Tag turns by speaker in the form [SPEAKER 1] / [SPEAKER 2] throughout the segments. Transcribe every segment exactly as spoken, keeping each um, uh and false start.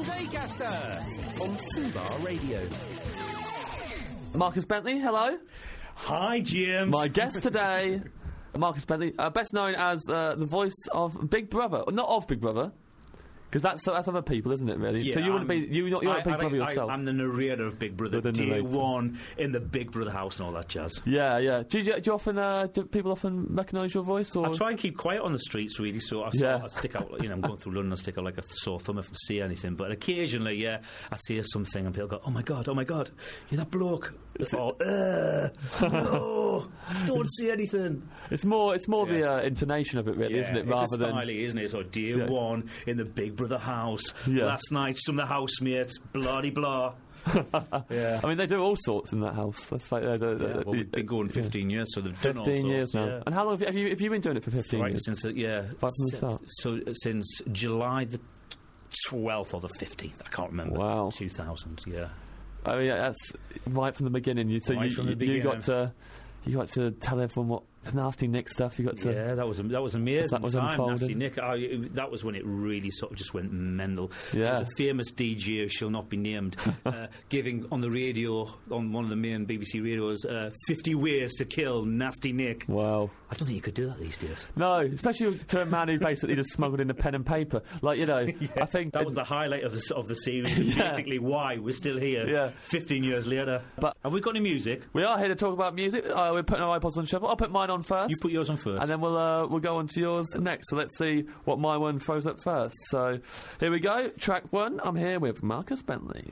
[SPEAKER 1] Daycaster on Fubar Radio.
[SPEAKER 2] Marcus Bentley, hello.
[SPEAKER 3] Hi, Jim.
[SPEAKER 2] My guest today, Marcus Bentley, uh, best known as uh, the voice of Big Brother. Not of Big Brother, because that's that's other people, isn't it? Really.
[SPEAKER 3] Yeah,
[SPEAKER 2] so you wouldn't
[SPEAKER 3] I'm,
[SPEAKER 2] be you not you're not Big
[SPEAKER 3] I,
[SPEAKER 2] Brother
[SPEAKER 3] I,
[SPEAKER 2] yourself.
[SPEAKER 3] I, I'm the narrator of Big Brother,
[SPEAKER 2] The
[SPEAKER 3] day
[SPEAKER 2] narrator.
[SPEAKER 3] one in the Big Brother house and all that jazz.
[SPEAKER 2] Yeah, yeah. Do you, do you often uh, do people often recognise your voice? Or
[SPEAKER 3] I try and keep quiet on the streets, really. So I,
[SPEAKER 2] Yeah.
[SPEAKER 3] I stick out. You know, I'm going through London. I stick out like a sore thumb if I see anything. But occasionally, yeah, I see something and people go, "Oh my god, oh my god, you're that bloke." Or, uh, no, don't see anything.
[SPEAKER 2] it's more it's more
[SPEAKER 3] Yeah.
[SPEAKER 2] the uh, intonation of it, really,
[SPEAKER 3] Yeah,
[SPEAKER 2] isn't it?
[SPEAKER 3] it's
[SPEAKER 2] Rather
[SPEAKER 3] a
[SPEAKER 2] than
[SPEAKER 3] styly, isn't it? So day
[SPEAKER 2] Yeah.
[SPEAKER 3] one in the Big Brother house.
[SPEAKER 2] Yeah.
[SPEAKER 3] Last night, some of the housemates, bloody blah. yeah.
[SPEAKER 2] I mean, they do all sorts in that house. That's like, uh, the, the,
[SPEAKER 3] Yeah, well, we've been going fifteen years, so they've done all
[SPEAKER 2] Fifteen
[SPEAKER 3] sorts,
[SPEAKER 2] years now.
[SPEAKER 3] yeah.
[SPEAKER 2] And how long have you, have you have you been doing it for fifteen
[SPEAKER 3] Right,
[SPEAKER 2] years?
[SPEAKER 3] since uh, yeah,
[SPEAKER 2] Right from the
[SPEAKER 3] si-
[SPEAKER 2] start.
[SPEAKER 3] So uh, since July the twelfth or the fifteenth, I can't remember.
[SPEAKER 2] Wow.
[SPEAKER 3] two thousand. Yeah.
[SPEAKER 2] I mean, yeah, that's right from the beginning. You so
[SPEAKER 3] Right
[SPEAKER 2] you,
[SPEAKER 3] from the
[SPEAKER 2] you, you got
[SPEAKER 3] beginning.
[SPEAKER 2] to you got to tell everyone what the Nasty Nick stuff. You got to
[SPEAKER 3] Yeah, that was that was amazing
[SPEAKER 2] That was
[SPEAKER 3] time.
[SPEAKER 2] unfolding.
[SPEAKER 3] Nasty Nick, I, it, that was when it really sort of just went mental.
[SPEAKER 2] Yeah.
[SPEAKER 3] There was a famous D J who shall not be named, uh, giving on the radio on one of the main B B C radios uh, fifty ways to kill Nasty Nick.
[SPEAKER 2] Wow.
[SPEAKER 3] I don't think you could do that these days.
[SPEAKER 2] No, especially to a man who basically just smuggled in a pen and paper. Like, you know, I think
[SPEAKER 3] That was the highlight of the, of the series.
[SPEAKER 2] Yeah.
[SPEAKER 3] Basically, why we're still here.
[SPEAKER 2] Yeah.
[SPEAKER 3] fifteen years later.
[SPEAKER 2] But-
[SPEAKER 3] have we got any music?
[SPEAKER 2] we are here to talk about music. Uh, we're putting our iPods on shuffle. I'll put mine on first.
[SPEAKER 3] You put yours on first.
[SPEAKER 2] and then we'll uh, we'll go on to yours next. So let's see what my one throws up first. So here we go. Track one. I'm here with Marcus Bentley.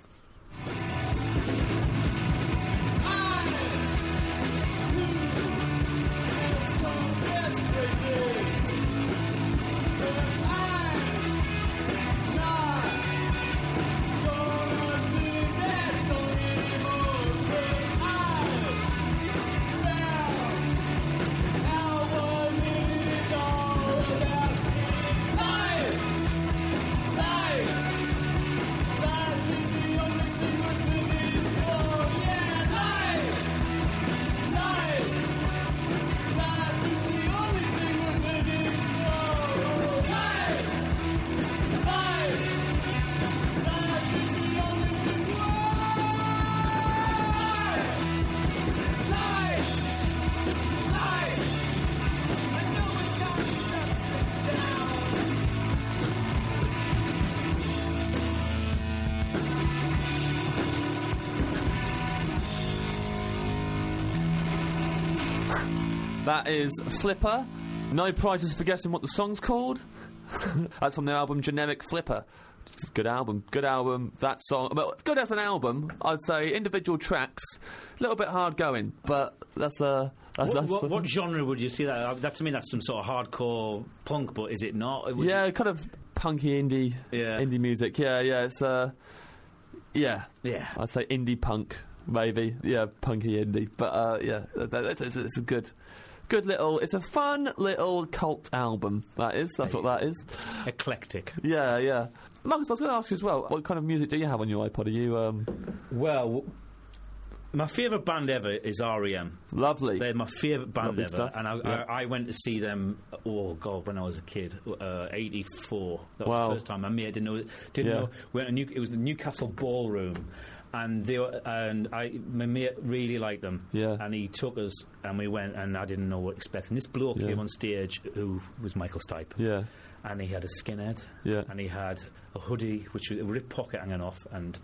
[SPEAKER 2] That is Flipper. No prizes for guessing what the song's called. That's from the album Generic Flipper. Good album, good album. That song, well, good as an album. I'd say individual tracks, a little bit hard going, but that's the. That's,
[SPEAKER 3] What,
[SPEAKER 2] that's
[SPEAKER 3] what,
[SPEAKER 2] the-
[SPEAKER 3] what genre would you see that? Uh, that to me, that's some sort of hardcore punk, but is it not? Would
[SPEAKER 2] Yeah, kind of punky indie,
[SPEAKER 3] Yeah.
[SPEAKER 2] indie music. Yeah, yeah. It's uh, yeah.
[SPEAKER 3] you- yeah.
[SPEAKER 2] I'd say indie punk, maybe. Yeah, punky indie. But uh, yeah, that, that, it's, it's a good, good little. It's a fun little cult album. That is. That's what that is.
[SPEAKER 3] Eclectic.
[SPEAKER 2] Yeah, yeah. Marcus, I was going to ask you as well. What kind of music do you have on your iPod? Are you um,
[SPEAKER 3] Well, w- my favourite band ever is R E M.
[SPEAKER 2] lovely?
[SPEAKER 3] They're my favourite band
[SPEAKER 2] Lovely
[SPEAKER 3] ever,
[SPEAKER 2] stuff.
[SPEAKER 3] and I,
[SPEAKER 2] Yeah.
[SPEAKER 3] I, I went to see them. Oh God, when I was a kid, uh, eighty-four. That was
[SPEAKER 2] Wow.
[SPEAKER 3] the first time I made. Didn't know. Didn't
[SPEAKER 2] Yeah.
[SPEAKER 3] know. Went to New, it was the Newcastle Ballroom, and they were, and I my mate really liked them.
[SPEAKER 2] Yeah.
[SPEAKER 3] And he took us, and we went, and I didn't know what to expect. And this bloke
[SPEAKER 2] Yeah.
[SPEAKER 3] came on stage who was Michael Stipe.
[SPEAKER 2] Yeah,
[SPEAKER 3] And he had a skinhead.
[SPEAKER 2] Yeah.
[SPEAKER 3] And he had a hoodie, which was a rip pocket hanging off, and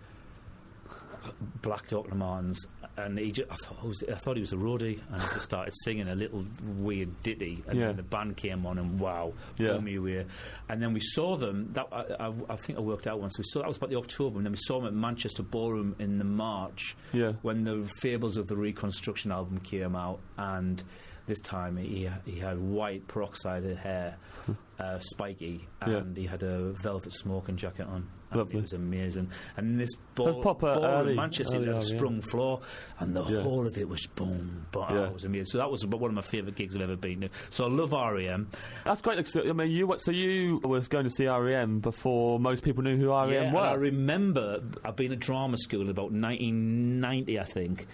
[SPEAKER 3] black Doctor Martens. And he just, I, thought, I, was, I thought he was a roadie, and he just started singing a little weird ditty. And
[SPEAKER 2] Yeah.
[SPEAKER 3] then the band came on, and wow,
[SPEAKER 2] Yeah.
[SPEAKER 3] blew me away. And then we saw them. That I, I, I think I worked out once. We saw that was about the October, and then we saw them at Manchester Ballroom in the March.
[SPEAKER 2] Yeah.
[SPEAKER 3] When the Fables of the Reconstruction album came out, and this time he he had white peroxided hair, uh, spiky,
[SPEAKER 2] Yeah.
[SPEAKER 3] and he had a velvet smoking jacket on. And
[SPEAKER 2] Lovely.
[SPEAKER 3] it was amazing. And this ball,
[SPEAKER 2] That's proper
[SPEAKER 3] ballroom
[SPEAKER 2] early-
[SPEAKER 3] in Manchester,
[SPEAKER 2] early
[SPEAKER 3] it had a
[SPEAKER 2] on, yeah.
[SPEAKER 3] sprung floor, and the
[SPEAKER 2] Yeah.
[SPEAKER 3] whole of it was boom, boom.
[SPEAKER 2] Yeah.
[SPEAKER 3] It was amazing. So that was one of my favourite gigs I've ever been to. So I love R E M.
[SPEAKER 2] that's great. Look, so, I mean, you so you was going to see R E M before most people knew who R E M
[SPEAKER 3] Yeah,
[SPEAKER 2] were.
[SPEAKER 3] and I remember I've been at drama school about nineteen ninety, I think.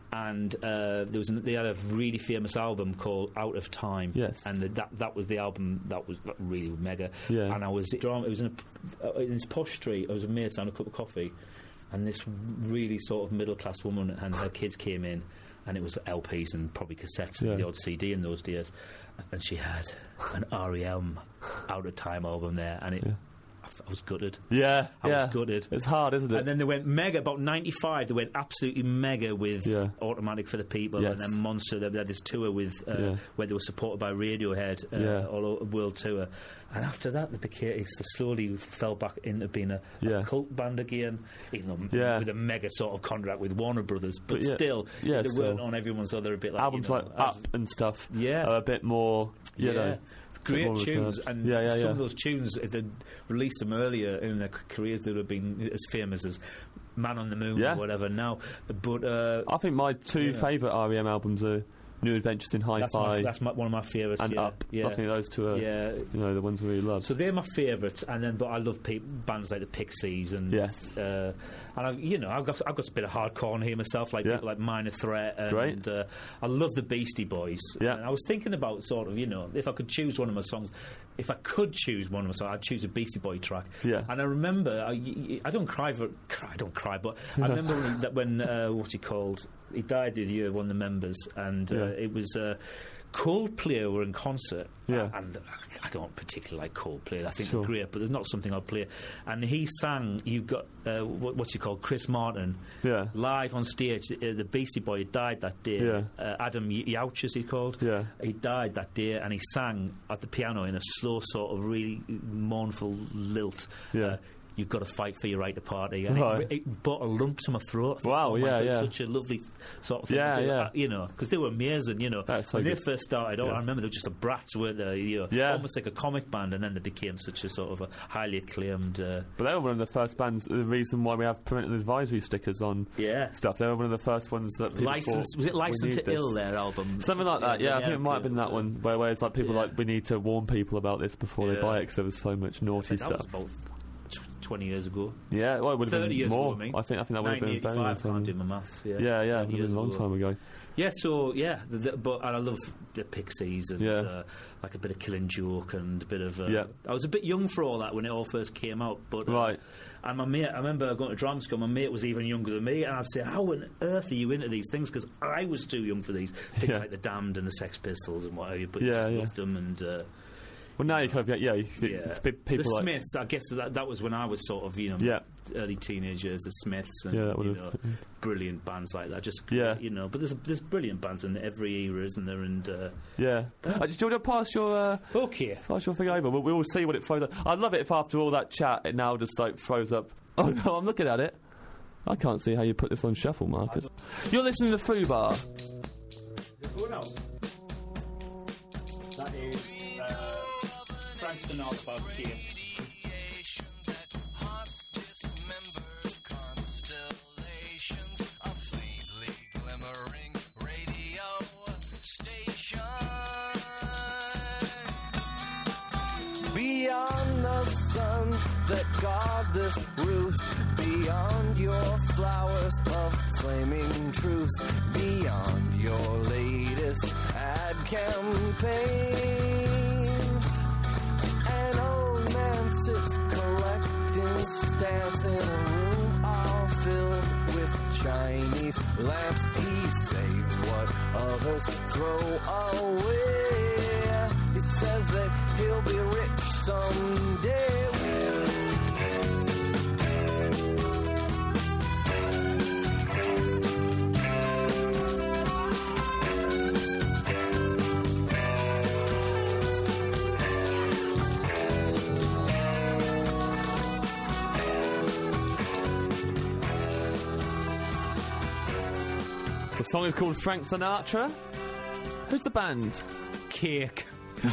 [SPEAKER 3] and uh, there was an, they had a really famous album called Out of Time.
[SPEAKER 2] Yes.
[SPEAKER 3] And the, that that was the album that was really mega.
[SPEAKER 2] Yeah.
[SPEAKER 3] And I was it was in, a, uh, in this posh street. I was with mates having a cup of coffee, and this really sort of middle class woman and her kids came in, and it was L Ps and probably cassettes
[SPEAKER 2] Yeah.
[SPEAKER 3] and the odd C D in those days, and she had an R E M Out of Time album there, and it.
[SPEAKER 2] Yeah.
[SPEAKER 3] I was gutted.
[SPEAKER 2] Yeah,
[SPEAKER 3] I
[SPEAKER 2] yeah.
[SPEAKER 3] was gutted.
[SPEAKER 2] It's hard, isn't it?
[SPEAKER 3] And then they went mega, about ninety-five, they went absolutely mega with
[SPEAKER 2] Yeah.
[SPEAKER 3] Automatic for the People,
[SPEAKER 2] Yes.
[SPEAKER 3] and then Monster, they had this tour with, uh,
[SPEAKER 2] Yeah.
[SPEAKER 3] where they were supported by Radiohead, uh,
[SPEAKER 2] Yeah.
[SPEAKER 3] all over world tour. And after that, they became, it's they slowly fell back into being a,
[SPEAKER 2] Yeah.
[SPEAKER 3] a cult band again, even though
[SPEAKER 2] Yeah.
[SPEAKER 3] with a mega sort of contract with Warner Brothers, but,
[SPEAKER 2] But yeah,
[SPEAKER 3] still,
[SPEAKER 2] yeah,
[SPEAKER 3] they
[SPEAKER 2] still.
[SPEAKER 3] weren't on everyone's other, a bit like,
[SPEAKER 2] Albums
[SPEAKER 3] you know,
[SPEAKER 2] like
[SPEAKER 3] as-
[SPEAKER 2] Up and stuff
[SPEAKER 3] Yeah.
[SPEAKER 2] are a bit more, you
[SPEAKER 3] yeah.
[SPEAKER 2] know...
[SPEAKER 3] Great
[SPEAKER 2] more
[SPEAKER 3] tunes,
[SPEAKER 2] reserved.
[SPEAKER 3] and
[SPEAKER 2] Yeah, yeah,
[SPEAKER 3] some
[SPEAKER 2] yeah.
[SPEAKER 3] of those tunes, if they'd released them earlier in their careers, they would have been as famous as Man on the Moon
[SPEAKER 2] Yeah.
[SPEAKER 3] or whatever now. But uh,
[SPEAKER 2] I think my two
[SPEAKER 3] Yeah.
[SPEAKER 2] favourite R E M albums are New Adventures in
[SPEAKER 3] that's, my,
[SPEAKER 2] Hi-Fi
[SPEAKER 3] that's my, one of my favourites.
[SPEAKER 2] and
[SPEAKER 3] yeah.
[SPEAKER 2] Up.
[SPEAKER 3] Yeah.
[SPEAKER 2] I think those two are,
[SPEAKER 3] yeah.
[SPEAKER 2] you know, the ones we really love.
[SPEAKER 3] So they're my favourites, and then but I love pe- bands like the Pixies and
[SPEAKER 2] Yes.
[SPEAKER 3] uh, and I've, you know I've got I've got a bit of hardcore on here myself, like
[SPEAKER 2] Yeah.
[SPEAKER 3] people like Minor Threat, and
[SPEAKER 2] Great.
[SPEAKER 3] uh, I love the Beastie Boys.
[SPEAKER 2] Yeah.
[SPEAKER 3] And I was thinking about sort of you know if I could choose one of my songs, if I could choose one of my songs, I'd choose a Beastie Boy track.
[SPEAKER 2] Yeah.
[SPEAKER 3] And I remember I, I don't cry for cry, I don't cry, but I remember that when uh, what's he called? He died the year one of the members, and uh,
[SPEAKER 2] Yeah.
[SPEAKER 3] it was. Uh, Coldplay were in concert,
[SPEAKER 2] Yeah.
[SPEAKER 3] and I don't particularly like Coldplay. I think
[SPEAKER 2] Sure.
[SPEAKER 3] they're great, but there's not something I'd play. And he sang, you got uh, what, what's he called, Chris Martin,
[SPEAKER 2] Yeah.
[SPEAKER 3] live on stage. Uh, the Beastie Boy died that day.
[SPEAKER 2] Yeah.
[SPEAKER 3] Uh, Adam Y- Yauch, as he called.
[SPEAKER 2] Yeah.
[SPEAKER 3] He died that day, and he sang at the piano in a slow, sort of really mournful lilt.
[SPEAKER 2] Yeah.
[SPEAKER 3] Uh, You've got to fight for your right to party, and
[SPEAKER 2] Right.
[SPEAKER 3] it, it brought a lump to my throat. I thought,
[SPEAKER 2] Wow,
[SPEAKER 3] oh my
[SPEAKER 2] yeah,
[SPEAKER 3] God,
[SPEAKER 2] yeah.
[SPEAKER 3] such a lovely sort of thing.
[SPEAKER 2] Yeah,
[SPEAKER 3] to do.
[SPEAKER 2] yeah.
[SPEAKER 3] Uh, you know, because they were amazing. You know,
[SPEAKER 2] That's so
[SPEAKER 3] when they
[SPEAKER 2] good.
[SPEAKER 3] first started, out,
[SPEAKER 2] Yeah.
[SPEAKER 3] I remember they were just a brats, weren't they? You know,
[SPEAKER 2] Yeah.
[SPEAKER 3] almost like a comic band, and then they became such a sort of a highly acclaimed. Uh,
[SPEAKER 2] But they were one of the first bands, the reason why we have parental advisory stickers on
[SPEAKER 3] Yeah.
[SPEAKER 2] stuff. They were one of the first ones that people
[SPEAKER 3] License
[SPEAKER 2] thought,
[SPEAKER 3] was it
[SPEAKER 2] "We
[SPEAKER 3] License
[SPEAKER 2] need
[SPEAKER 3] to Ill?
[SPEAKER 2] this."
[SPEAKER 3] Their album,
[SPEAKER 2] Something like that, yeah. I think it might have been that
[SPEAKER 3] uh,
[SPEAKER 2] one, where, where it's like people
[SPEAKER 3] yeah.
[SPEAKER 2] like, we need to warn people about this before they
[SPEAKER 3] Yeah.
[SPEAKER 2] buy it because there was so much naughty
[SPEAKER 3] That
[SPEAKER 2] stuff.
[SPEAKER 3] was about tw- twenty years ago.
[SPEAKER 2] Yeah, well, it would have
[SPEAKER 3] thirty
[SPEAKER 2] been
[SPEAKER 3] years
[SPEAKER 2] more.
[SPEAKER 3] ago, I mean.
[SPEAKER 2] I think I think that would have been very long
[SPEAKER 3] nineteen eighty-five,
[SPEAKER 2] time
[SPEAKER 3] can't do
[SPEAKER 2] ago.
[SPEAKER 3] my maths. Yeah,
[SPEAKER 2] Yeah, yeah, it
[SPEAKER 3] thirty
[SPEAKER 2] would have been
[SPEAKER 3] years
[SPEAKER 2] a long
[SPEAKER 3] ago.
[SPEAKER 2] time ago.
[SPEAKER 3] Yeah, so yeah, the, the, but and I love the Pixies and
[SPEAKER 2] Yeah.
[SPEAKER 3] uh, like a bit of Killing Joke and a bit of. Uh,
[SPEAKER 2] Yeah.
[SPEAKER 3] I was a bit young for all that when it all first came out, but uh,
[SPEAKER 2] Right.
[SPEAKER 3] And my mate, I remember going to drama school. My mate was even younger than me, and I'd say, "How on earth are you into these things?" Because I was too young for these things
[SPEAKER 2] Yeah.
[SPEAKER 3] like the Damned and the Sex Pistols and whatever. But you
[SPEAKER 2] Yeah,
[SPEAKER 3] just
[SPEAKER 2] yeah.
[SPEAKER 3] loved them and. Uh,
[SPEAKER 2] Well, now you kind of get, yeah, you,
[SPEAKER 3] yeah.
[SPEAKER 2] pe- people
[SPEAKER 3] the
[SPEAKER 2] like.
[SPEAKER 3] Smiths, I guess that, that was when I was sort of, you know,
[SPEAKER 2] Yeah.
[SPEAKER 3] early teenagers, the Smiths and,
[SPEAKER 2] Yeah, that
[SPEAKER 3] you
[SPEAKER 2] would've-
[SPEAKER 3] know, brilliant bands like that. Just,
[SPEAKER 2] Yeah.
[SPEAKER 3] you know, but there's there's brilliant bands in every era, isn't there? And, uh,
[SPEAKER 2] Yeah. Uh, do you want to pass your. Uh,
[SPEAKER 3] okay.
[SPEAKER 2] Pass your thing over. We'll, we'll see what it throws up. I'd love it if after all that chat, it now just like throws up. Oh no, I'm looking at it. I can't see how you put this on shuffle, Marcus. You're listening to Foo Bar.
[SPEAKER 3] Going out. That is uh, Frank Sinatra by King.
[SPEAKER 4] Beyond the suns that guard this roof, beyond your flowers of flaming truth, beyond your latest ad campaigns. An old man sits collecting stamps in a room all filled with Chinese lamps. He saves what others throw away. He says that he'll be rich someday.
[SPEAKER 2] The song is called Frank Sinatra. Who's the band?
[SPEAKER 3] Cake.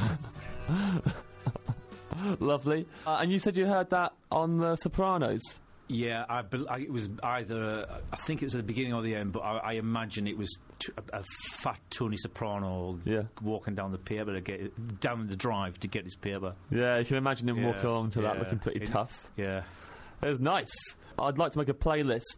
[SPEAKER 2] Lovely. Uh, and you said you heard that on The Sopranos.
[SPEAKER 3] Yeah, I, bel- I, it was either, uh, I think it was at the beginning or the end, but I, I imagine it was t- a, a fat Tony Soprano
[SPEAKER 2] Yeah.
[SPEAKER 3] walking down the paper to get it, down the drive to get his paper.
[SPEAKER 2] Yeah, you can imagine him
[SPEAKER 3] Yeah,
[SPEAKER 2] walking along to that
[SPEAKER 3] yeah.
[SPEAKER 2] looking pretty
[SPEAKER 3] It-
[SPEAKER 2] tough.
[SPEAKER 3] Yeah.
[SPEAKER 2] It was nice. I'd like to make a playlist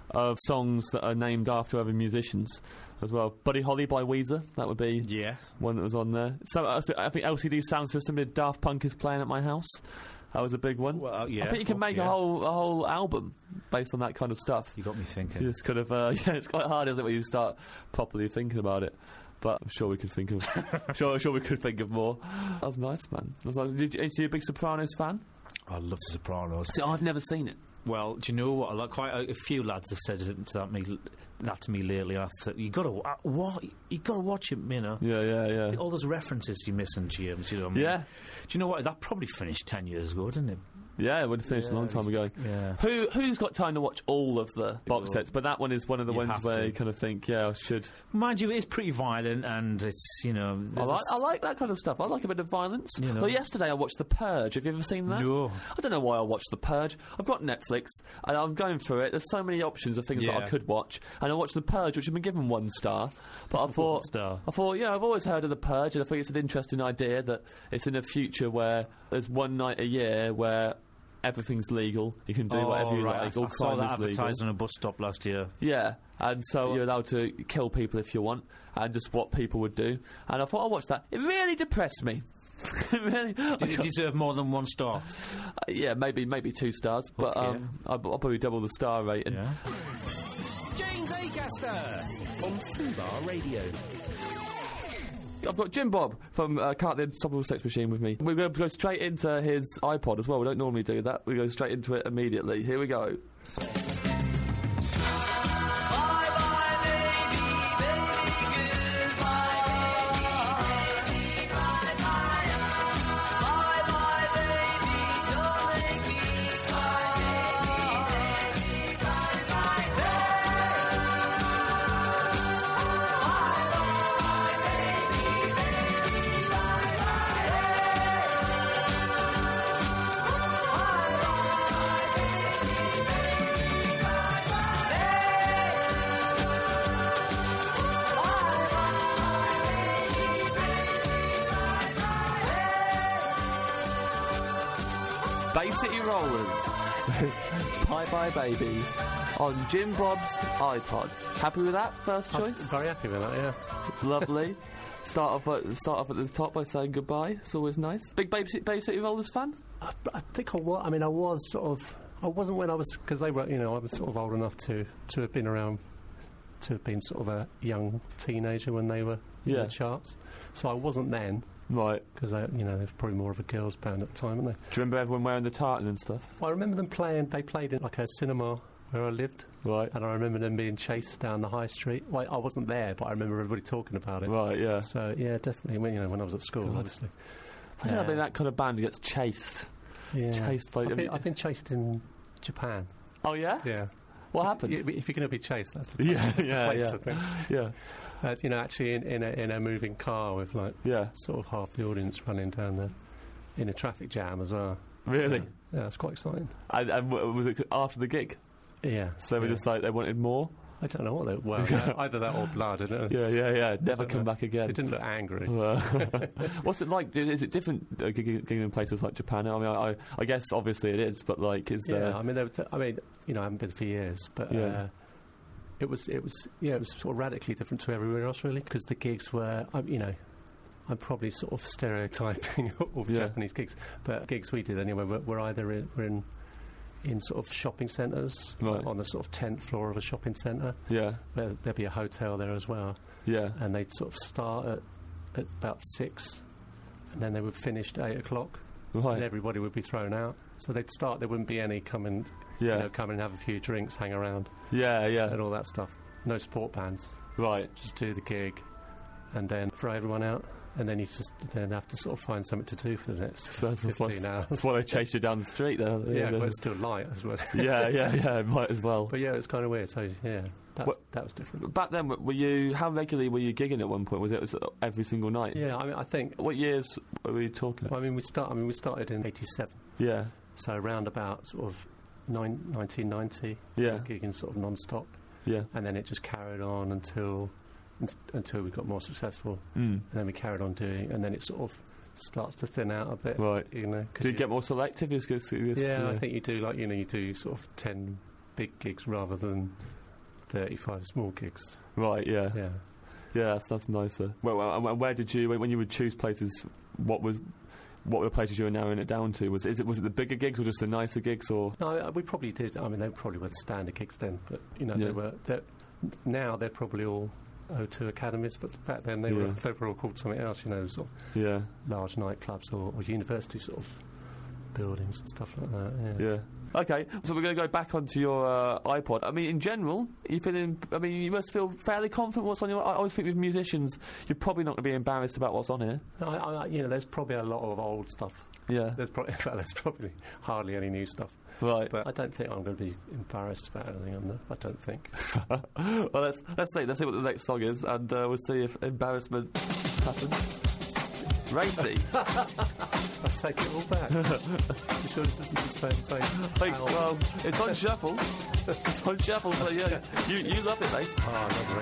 [SPEAKER 2] of songs that are named after other musicians as well. Buddy Holly by Weezer, that would be
[SPEAKER 3] Yes.
[SPEAKER 2] one that was on there. So uh, so I think L C D Sound System did Daft Punk Is Playing at My House. That was a big one.
[SPEAKER 3] Well, yeah.
[SPEAKER 2] I think you can make
[SPEAKER 3] yeah.
[SPEAKER 2] a whole a whole album based on that kind of stuff.
[SPEAKER 3] You got me thinking.
[SPEAKER 2] You just kind of, uh, yeah, it's quite hard, isn't it, when you start properly thinking about it. But I'm sure we could think of, sure, sure we could think of more. That was nice, man. That was nice. Did you, are you a big Sopranos fan?
[SPEAKER 3] I love The Sopranos.
[SPEAKER 2] See, I've never seen it.
[SPEAKER 3] Well, do you know what? Like quite a, a few lads have said that, me, that to me lately. I thought you got to uh, what you got to watch it, you know.
[SPEAKER 2] Yeah, yeah, yeah.
[SPEAKER 3] All those references you're missing, James. You know. What I mean?
[SPEAKER 2] Yeah.
[SPEAKER 3] Do you know what? That probably finished ten years ago, didn't it?
[SPEAKER 2] Yeah, it would have finished
[SPEAKER 3] Yeah,
[SPEAKER 2] a long time ago.
[SPEAKER 3] yeah.
[SPEAKER 2] Who who's got time to watch all of the box
[SPEAKER 3] Well,
[SPEAKER 2] sets? But that one is one of the
[SPEAKER 3] you
[SPEAKER 2] ones
[SPEAKER 3] have
[SPEAKER 2] where
[SPEAKER 3] to.
[SPEAKER 2] you kind of think, yeah, I should.
[SPEAKER 3] Mind you, it is pretty violent, and it's you know.
[SPEAKER 2] I
[SPEAKER 3] there's
[SPEAKER 2] like,
[SPEAKER 3] a
[SPEAKER 2] I like that kind of stuff. I like a bit of violence.
[SPEAKER 3] You know.
[SPEAKER 2] Well, yesterday I watched The Purge. Have you ever seen that?
[SPEAKER 3] No.
[SPEAKER 2] I don't know why I watched The Purge. I've got Netflix and I'm going through it. There's so many options of things that
[SPEAKER 3] Yeah.
[SPEAKER 2] I could watch, and I watched The Purge, which has been given one star. But I thought,
[SPEAKER 3] star.
[SPEAKER 2] I thought, yeah, I've always heard of The Purge, and I think it's an interesting idea that it's in a future where there's one night a year where everything's legal. You can do
[SPEAKER 3] Oh,
[SPEAKER 2] whatever you
[SPEAKER 3] right.
[SPEAKER 2] like.
[SPEAKER 3] I,
[SPEAKER 2] All
[SPEAKER 3] I saw
[SPEAKER 2] crime
[SPEAKER 3] that
[SPEAKER 2] is legal.
[SPEAKER 3] advertised on a bus stop last year.
[SPEAKER 2] Yeah, and so you're allowed to kill people if you want, and just what people would do. And I thought I watched that. It really depressed me. It really,
[SPEAKER 3] Did it deserve more than one star?
[SPEAKER 2] uh, yeah, maybe maybe two stars, but
[SPEAKER 3] Okay.
[SPEAKER 2] um, I'll, I'll probably double the star rating.
[SPEAKER 3] Yeah.
[SPEAKER 1] James Acaster on Fubar Radio.
[SPEAKER 2] I've got Jim Bob from uh, Can't the Unstoppable Sex Machine with me. We're going to go straight into his iPod as well. We don't normally do that. We go straight into it immediately. Here we go. Bay City Rollers. Bye Bye Baby. On Jim Bob's iPod. Happy with that first
[SPEAKER 5] I'm
[SPEAKER 2] choice?
[SPEAKER 5] very happy with that, yeah.
[SPEAKER 2] Lovely. Start off at start off at the top by saying goodbye. It's always nice. Big Bay City, Bay City Rollers fan?
[SPEAKER 5] I, I think I was. I mean, I was sort of. I wasn't when I was because they were. You know, I was sort of old enough to to have been around, to have been sort of a young teenager when they were in
[SPEAKER 2] Yeah.
[SPEAKER 5] the charts. So I wasn't then
[SPEAKER 2] Right.
[SPEAKER 5] because they, you know, they were probably more of a girls' band at the time, weren't they?
[SPEAKER 2] Do you remember everyone wearing the tartan and stuff?
[SPEAKER 5] I remember them playing. They played in like a cinema where I lived,
[SPEAKER 2] Right.
[SPEAKER 5] and I remember them being chased down the high street. Well, I wasn't there, but I remember everybody talking about it.
[SPEAKER 2] Right, yeah.
[SPEAKER 5] So yeah, definitely. When you know, when I was at school,
[SPEAKER 2] God.
[SPEAKER 5] obviously.
[SPEAKER 2] I don't know
[SPEAKER 5] Yeah.
[SPEAKER 2] if that kind of band gets chased.
[SPEAKER 5] Yeah.
[SPEAKER 2] Chased by-
[SPEAKER 5] I've been, I've been chased in Japan.
[SPEAKER 2] Oh, yeah?
[SPEAKER 5] Yeah.
[SPEAKER 2] What happened?
[SPEAKER 5] If if you're going to be chased, that's the,
[SPEAKER 2] Yeah,
[SPEAKER 5] that's the
[SPEAKER 2] yeah,
[SPEAKER 5] place,
[SPEAKER 2] yeah.
[SPEAKER 5] I think.
[SPEAKER 2] Yeah.
[SPEAKER 5] Uh, you know, actually in, in, a, in a moving car with, like,
[SPEAKER 2] Yeah.
[SPEAKER 5] sort of half the audience running down there in a traffic jam as well.
[SPEAKER 2] Really?
[SPEAKER 5] Yeah, it's quite exciting.
[SPEAKER 2] And, and w- was it after the gig?
[SPEAKER 5] Yeah.
[SPEAKER 2] So they were
[SPEAKER 5] yeah.
[SPEAKER 2] just like, they wanted more?
[SPEAKER 5] I don't know what they well, yeah, either that or blood, I don't know.
[SPEAKER 2] Yeah, yeah, yeah. Never
[SPEAKER 5] don't
[SPEAKER 2] come
[SPEAKER 5] know.
[SPEAKER 2] back again.
[SPEAKER 5] They didn't look angry.
[SPEAKER 2] Well, what's it like? Is it different uh, gigging gigging in places like Japan? I mean, I, I guess obviously it is, but like, is there?
[SPEAKER 5] Yeah, I mean, they were t- I mean, you know, I haven't been for years, but
[SPEAKER 2] Yeah.
[SPEAKER 5] uh, it was, it was, yeah, it was sort of radically different to everywhere else, really, because the gigs were, um, you know, I'm probably sort of stereotyping all
[SPEAKER 2] Yeah.
[SPEAKER 5] Japanese gigs, but gigs we did anyway were, were either in, were in in sort of shopping centres,
[SPEAKER 2] Right.
[SPEAKER 5] on the sort of tenth floor of a shopping centre,
[SPEAKER 2] Yeah,
[SPEAKER 5] where there'd be a hotel there as well,
[SPEAKER 2] yeah,
[SPEAKER 5] and they'd sort of start at, at about six, and then they would finish at eight o'clock, and
[SPEAKER 2] right.
[SPEAKER 5] everybody would be thrown out. So they'd start, there wouldn't be any come and,
[SPEAKER 2] Yeah,
[SPEAKER 5] you know, come and have a few drinks, hang around,
[SPEAKER 2] yeah, yeah.
[SPEAKER 5] and all that stuff. No sport bands,
[SPEAKER 2] Right.
[SPEAKER 5] just do the gig, and then throw everyone out, and then you just then have to sort of find something to do for the next
[SPEAKER 2] So that's, that's, why,
[SPEAKER 5] fifteen hours.
[SPEAKER 2] that's why they chased you down the street there.
[SPEAKER 5] Yeah,
[SPEAKER 2] the-
[SPEAKER 5] but it's still light as well.
[SPEAKER 2] yeah, yeah, yeah. Might as well.
[SPEAKER 5] But yeah, it's kind of weird. So yeah, that was,
[SPEAKER 2] What-
[SPEAKER 5] that was different.
[SPEAKER 2] Back then, w- were you? How regularly were you gigging at one point? Was it was it every single night?
[SPEAKER 5] Yeah, I mean, I think.
[SPEAKER 2] What years were we talking?
[SPEAKER 5] I mean, we start. I mean, we started in eighty-seven,
[SPEAKER 2] Yeah,
[SPEAKER 5] so around about sort of nine, nineteen ninety.
[SPEAKER 2] Yeah.
[SPEAKER 5] gigging sort of non-stop,
[SPEAKER 2] yeah.
[SPEAKER 5] and then it just carried on until un- until we got more successful,
[SPEAKER 2] Mm.
[SPEAKER 5] and then we carried on doing, and then it sort of starts to thin out a bit.
[SPEAKER 2] Right.
[SPEAKER 5] You know, 'cause
[SPEAKER 2] Did you
[SPEAKER 5] you-
[SPEAKER 2] get more selective? Is, is, is,
[SPEAKER 5] Yeah,
[SPEAKER 2] you
[SPEAKER 5] I
[SPEAKER 2] know-
[SPEAKER 5] think you do. Like you know, you do sort of ten big gigs rather than thirty-five small gigs.
[SPEAKER 2] Right, yeah.
[SPEAKER 5] Yeah.
[SPEAKER 2] Yeah, that's, that's nicer. Well, well, and where did you, when you would choose places, what was... What were the places you were narrowing it down to? Was is it was it the bigger gigs or just the nicer gigs? Or
[SPEAKER 5] No, uh, we probably did. I mean, they probably were the standard gigs then, but you know,
[SPEAKER 2] Yeah.
[SPEAKER 5] they were. they're- Now they're probably all O two academies, but back then they were
[SPEAKER 2] Yeah.
[SPEAKER 5] they were all called something else. You know, sort of
[SPEAKER 2] yeah,
[SPEAKER 5] large nightclubs or, or university sort of buildings and stuff like that. Yeah.
[SPEAKER 2] yeah. Okay, so we're going to go back onto your uh, iPod. I mean, in general, you feeling? I mean, you must feel fairly confident what's on your. I always think with musicians, you're probably not going to be embarrassed about what's on here.
[SPEAKER 5] No, I, I, you know, there's probably a lot of old stuff.
[SPEAKER 2] Yeah,
[SPEAKER 5] There's probably there's probably hardly any new stuff.
[SPEAKER 2] right.
[SPEAKER 5] But I don't think I'm going to be embarrassed about anything on there. I don't think.
[SPEAKER 2] Well, let's let's see. Let's see what the next song is, and uh, we'll see if embarrassment happens. Racy.
[SPEAKER 5] I take it all back. You sure this isn't just playing the same?
[SPEAKER 2] Think,
[SPEAKER 5] album?
[SPEAKER 2] well, it's on shuffle. It's on shuffle, so yeah, you you love it, mate.
[SPEAKER 5] Oh, I love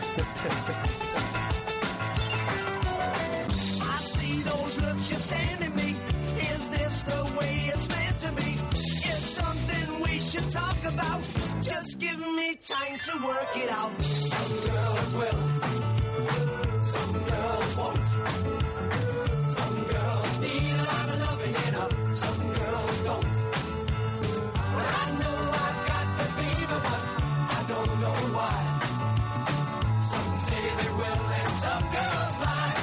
[SPEAKER 5] Racy.
[SPEAKER 6] I see those looks you're sending me. Is this the way it's meant to be? It's something we should talk about. Just give me time to work it out. Some girls will, some girls won't. Some girls need a lot of loving in her, some girls don't. Well, I know I've got the fever, but I don't know why. Some say they will and some girls lie.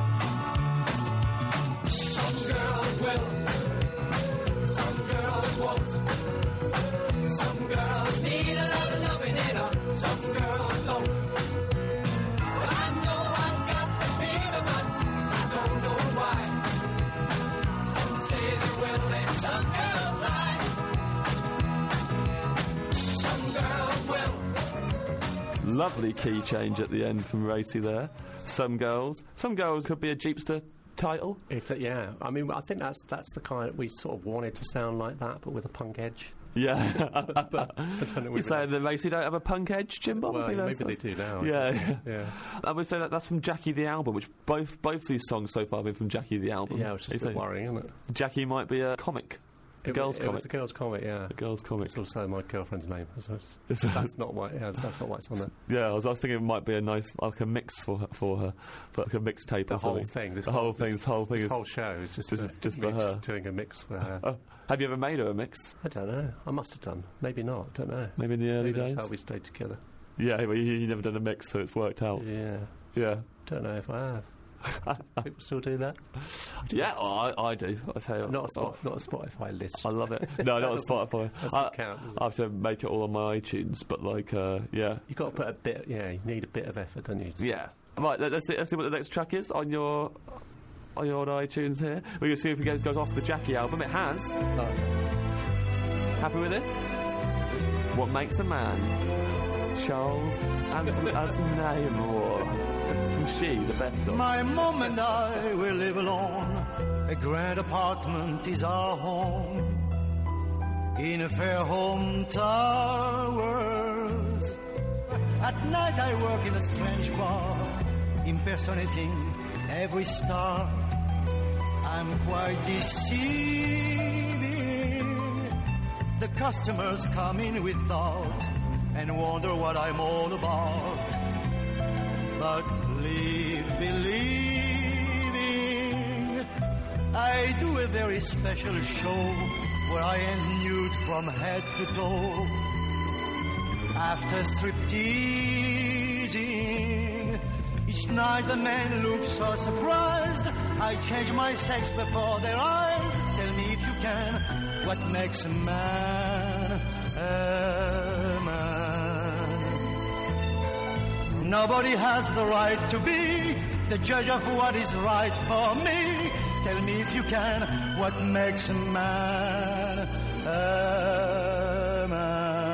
[SPEAKER 6] Some girls will, some girls won't. Some girls need a lot of loving in her, some girls don't. Well, I know I've got the fever, but I don't know why. Some say they will and some girls lie. Some girls will.
[SPEAKER 2] Lovely key change at the end from Racy there. Some girls, some girls could be a Jeepster title.
[SPEAKER 5] It's a, yeah. I mean, I think that's that's the kind we sort of wanted to sound like that, but with a punk edge.
[SPEAKER 2] Yeah.
[SPEAKER 5] But I don't know
[SPEAKER 2] You're
[SPEAKER 5] whether
[SPEAKER 2] saying that Racy don't have a punk edge, Jim Bob? I
[SPEAKER 5] Well,
[SPEAKER 2] think
[SPEAKER 5] maybe
[SPEAKER 2] that's-
[SPEAKER 5] they do now. I
[SPEAKER 2] Yeah.
[SPEAKER 5] think. Yeah.
[SPEAKER 2] I would say that that's from Jackie the Album, which both both these songs so far have been from Jackie the Album.
[SPEAKER 5] Yeah, which is a
[SPEAKER 2] It's
[SPEAKER 5] bit
[SPEAKER 2] a-
[SPEAKER 5] worrying, isn't it?
[SPEAKER 2] Jackie might be a comic. A
[SPEAKER 5] It
[SPEAKER 2] girl's
[SPEAKER 5] was, It
[SPEAKER 2] comic.
[SPEAKER 5] was the girl's comic, yeah.
[SPEAKER 2] A girl's comic.
[SPEAKER 5] It's also my girlfriend's name. So it's-
[SPEAKER 2] It's-
[SPEAKER 5] that's not why. Yeah, that's not why it's on there.
[SPEAKER 2] Yeah, I was, I was thinking it might be a nice, like a mix for her, for her, for like a mixtape
[SPEAKER 5] The
[SPEAKER 2] or
[SPEAKER 5] whole
[SPEAKER 2] something.
[SPEAKER 5] thing. This
[SPEAKER 2] the whole thing. This whole thing
[SPEAKER 5] This
[SPEAKER 2] is.
[SPEAKER 5] whole show is just
[SPEAKER 2] just-
[SPEAKER 5] uh,
[SPEAKER 2] just
[SPEAKER 5] me
[SPEAKER 2] for her.
[SPEAKER 5] just doing a mix for her.
[SPEAKER 2] Oh, have you ever made her a mix?
[SPEAKER 5] I don't know. I must have done. Maybe not. Don't know.
[SPEAKER 2] Maybe in the early
[SPEAKER 5] Maybe
[SPEAKER 2] days.
[SPEAKER 5] that's how we stayed together.
[SPEAKER 2] Yeah, well, you, you never done a mix, so it's worked out.
[SPEAKER 5] Yeah.
[SPEAKER 2] Yeah.
[SPEAKER 5] Don't know if I have. People still do that.
[SPEAKER 2] Yeah, oh, I, I do. I tell you,
[SPEAKER 5] Not a spot. Not a Spotify list.
[SPEAKER 2] I love it. No, not on Spotify.
[SPEAKER 5] Doesn't
[SPEAKER 2] I,
[SPEAKER 5] count, does it?
[SPEAKER 2] I have to make it all on my iTunes, but like, uh, yeah,
[SPEAKER 5] You got to put a bit. Yeah, you need a bit of effort, don't you?
[SPEAKER 2] yeah. Right, let, let's see, let's see what the next track is on your on your iTunes here. We're gonna see if it goes, goes off the Jackie album. It has.
[SPEAKER 5] Oh yes.
[SPEAKER 2] Happy with this? What makes a man? Charles Aznavour. From She, the best of.
[SPEAKER 7] My mom and I will live alone. A grand apartment is our home. In a fair home towers. At night I work in a strange bar, impersonating every star. I'm quite deceiving. The customers come in with doubt and wonder what I'm all about. But live believing, I do a very special show where I am nude from head to toe. After stripteasing, each night the men look so surprised. I change my sex before their eyes. Tell me if you can, what makes a man a man? Nobody has the right to be the judge of what is right for me. Tell me if you can, what makes a man a man?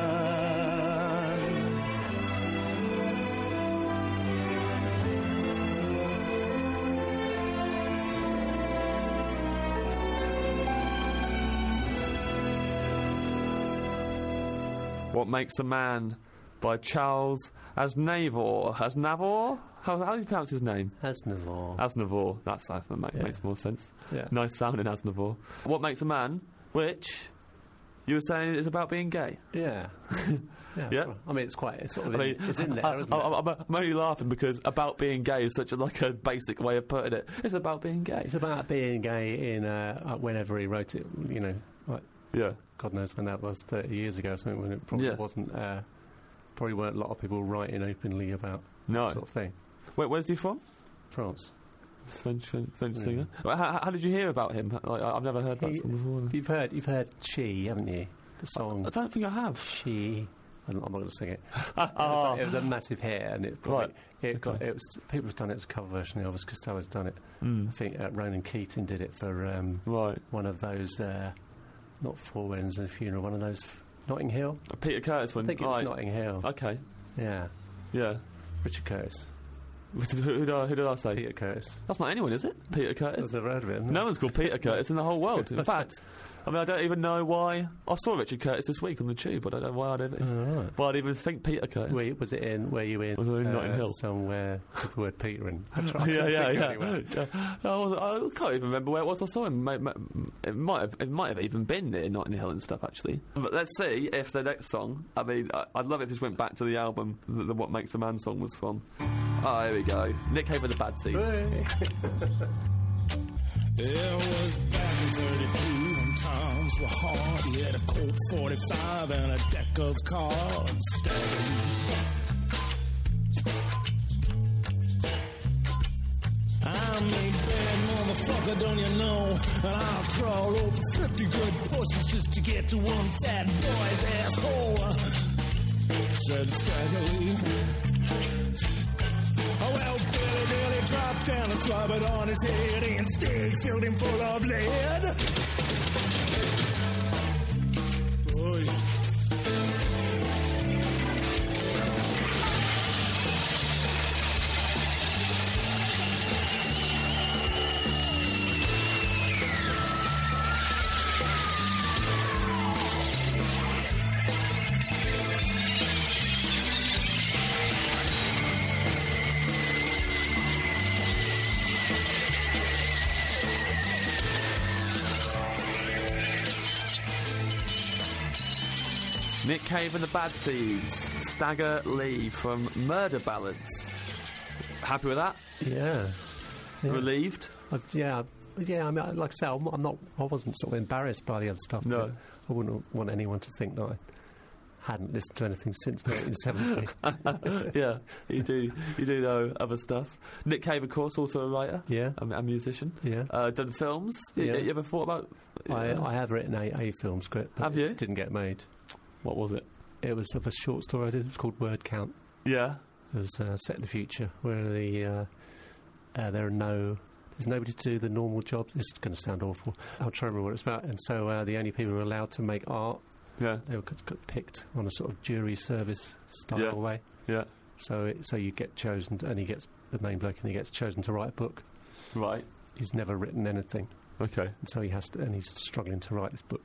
[SPEAKER 2] What Makes a Man by Charles Aznavour. Aznavour? How, how do you pronounce his name?
[SPEAKER 5] Aznavour.
[SPEAKER 2] Aznavour. That's, that ma-
[SPEAKER 5] Yeah.
[SPEAKER 2] makes more sense.
[SPEAKER 5] Yeah.
[SPEAKER 2] Nice sound in Aznavour. What Makes a Man, which you were saying is about being gay.
[SPEAKER 5] Yeah. Yeah,
[SPEAKER 2] Yeah?
[SPEAKER 5] it's quite- I mean, it's quite. It's sort of.
[SPEAKER 2] I
[SPEAKER 5] in,
[SPEAKER 2] mean,
[SPEAKER 5] it's in there,
[SPEAKER 2] I,
[SPEAKER 5] isn't
[SPEAKER 2] I,
[SPEAKER 5] it?
[SPEAKER 2] I'm, I'm only laughing because about being gay is such a, like a basic way of putting it. It's about being gay.
[SPEAKER 5] It's about being gay in uh, uh, whenever he wrote it. You know, like
[SPEAKER 2] Yeah.
[SPEAKER 5] God knows when that was, thirty years ago or something. When it probably
[SPEAKER 2] Yeah.
[SPEAKER 5] wasn't. Uh, probably weren't a lot of people writing openly about
[SPEAKER 2] No.
[SPEAKER 5] that sort of thing.
[SPEAKER 2] Where, where's he from?
[SPEAKER 5] France.
[SPEAKER 2] French, French
[SPEAKER 5] Yeah.
[SPEAKER 2] singer. Well, How, how did you hear about him? Like, I- I've never heard that
[SPEAKER 5] He-
[SPEAKER 2] song before.
[SPEAKER 5] You've heard. You've heard "She," haven't you? The song
[SPEAKER 2] I don't think I have.
[SPEAKER 5] "She." I'm not going to sing it.
[SPEAKER 2] Oh.
[SPEAKER 5] It, was, it was a massive hit, and it probably,
[SPEAKER 2] Right.
[SPEAKER 5] it got
[SPEAKER 2] Okay.
[SPEAKER 5] it was people have done it as a cover version. Elvis Costello's done it.
[SPEAKER 2] Mm.
[SPEAKER 5] I think uh, Ronan Keating did it for um,
[SPEAKER 2] Right.
[SPEAKER 5] one of those, uh, not Four Weddings and a Funeral, one of those f- Notting Hill.
[SPEAKER 2] Peter Curtis one.
[SPEAKER 5] I think it was
[SPEAKER 2] right.
[SPEAKER 5] Notting Hill.
[SPEAKER 2] Okay.
[SPEAKER 5] Yeah,
[SPEAKER 2] Yeah.
[SPEAKER 5] Richard Curtis,
[SPEAKER 2] who, who, did I, who did I say?
[SPEAKER 5] Peter Curtis.
[SPEAKER 2] That's not anyone, is it? Peter Curtis?
[SPEAKER 5] I've never heard of it.
[SPEAKER 2] No one's called Peter Curtis in the whole world. In fact, I mean, I don't even know why. I saw Richard Curtis this week on the tube, but I don't know why I didn't.
[SPEAKER 5] Oh, right.
[SPEAKER 2] Why I'd even think Peter Curtis.
[SPEAKER 5] Were you- was it in? Were you in?
[SPEAKER 2] Was it in Notting Hill?
[SPEAKER 5] Somewhere with the word Peter in. I tried
[SPEAKER 2] yeah,
[SPEAKER 5] to
[SPEAKER 2] yeah,
[SPEAKER 5] think
[SPEAKER 2] yeah.
[SPEAKER 5] anyway.
[SPEAKER 2] Uh, I, was, I can't even remember where it was I saw him. May- may- It might have, it might have even been near Notting Hill and stuff, actually. But let's see if the next song. I mean, I, I'd love it if this went back to the album that the What Makes a Man song was from. Oh, here we go. Nick Cave with the Bad Seeds.
[SPEAKER 8] It was back in thirty-two when times were hard. He had a Colt forty-five and a deck of cards. I'm a bad motherfucker, don't you know? And I'll crawl over fifty good pussies just to get to one fat boy's asshole. Said Staggerly. Oh, well, Billy Billy dropped down and slobbered on his head and Stig filled him full of lead. Boy.
[SPEAKER 2] Nick Cave and the Bad Seeds. Stagger Lee from Murder Ballads. Happy with that?
[SPEAKER 5] Yeah. Yeah.
[SPEAKER 2] Relieved?
[SPEAKER 5] I've, yeah, yeah. I mean, like I say, I'm, I'm not. I wasn't sort of embarrassed by the other stuff.
[SPEAKER 2] No.
[SPEAKER 5] but I wouldn't want anyone to think that I hadn't listened to anything since nineteen seventy.
[SPEAKER 2] Yeah, you do. You do know other stuff. Nick Cave, of course, also a writer.
[SPEAKER 5] Yeah.
[SPEAKER 2] a, a musician.
[SPEAKER 5] Yeah.
[SPEAKER 2] Uh, done films. Y-
[SPEAKER 5] Yeah.
[SPEAKER 2] You, ever thought about?
[SPEAKER 5] I, I have written a, a film script. But
[SPEAKER 2] Have you?
[SPEAKER 5] It didn't get made.
[SPEAKER 2] What was it?
[SPEAKER 5] It was of a short story I did. It was called Word Count.
[SPEAKER 2] Yeah.
[SPEAKER 5] It was uh, set in the future where the uh, uh, there are no. There's nobody to do the normal jobs. This is going to sound awful. I'll try to remember what it's about. And so uh, the only people who are allowed to make art,
[SPEAKER 2] Yeah.
[SPEAKER 5] they were c- c- picked on a sort of jury service style
[SPEAKER 2] Yeah.
[SPEAKER 5] way.
[SPEAKER 2] Yeah.
[SPEAKER 5] So it, so you get chosen, and he gets the main bloke, and he gets chosen to write a book.
[SPEAKER 2] Right.
[SPEAKER 5] He's never written anything,
[SPEAKER 2] Okay.
[SPEAKER 5] and so he has to, and he's struggling to write this book.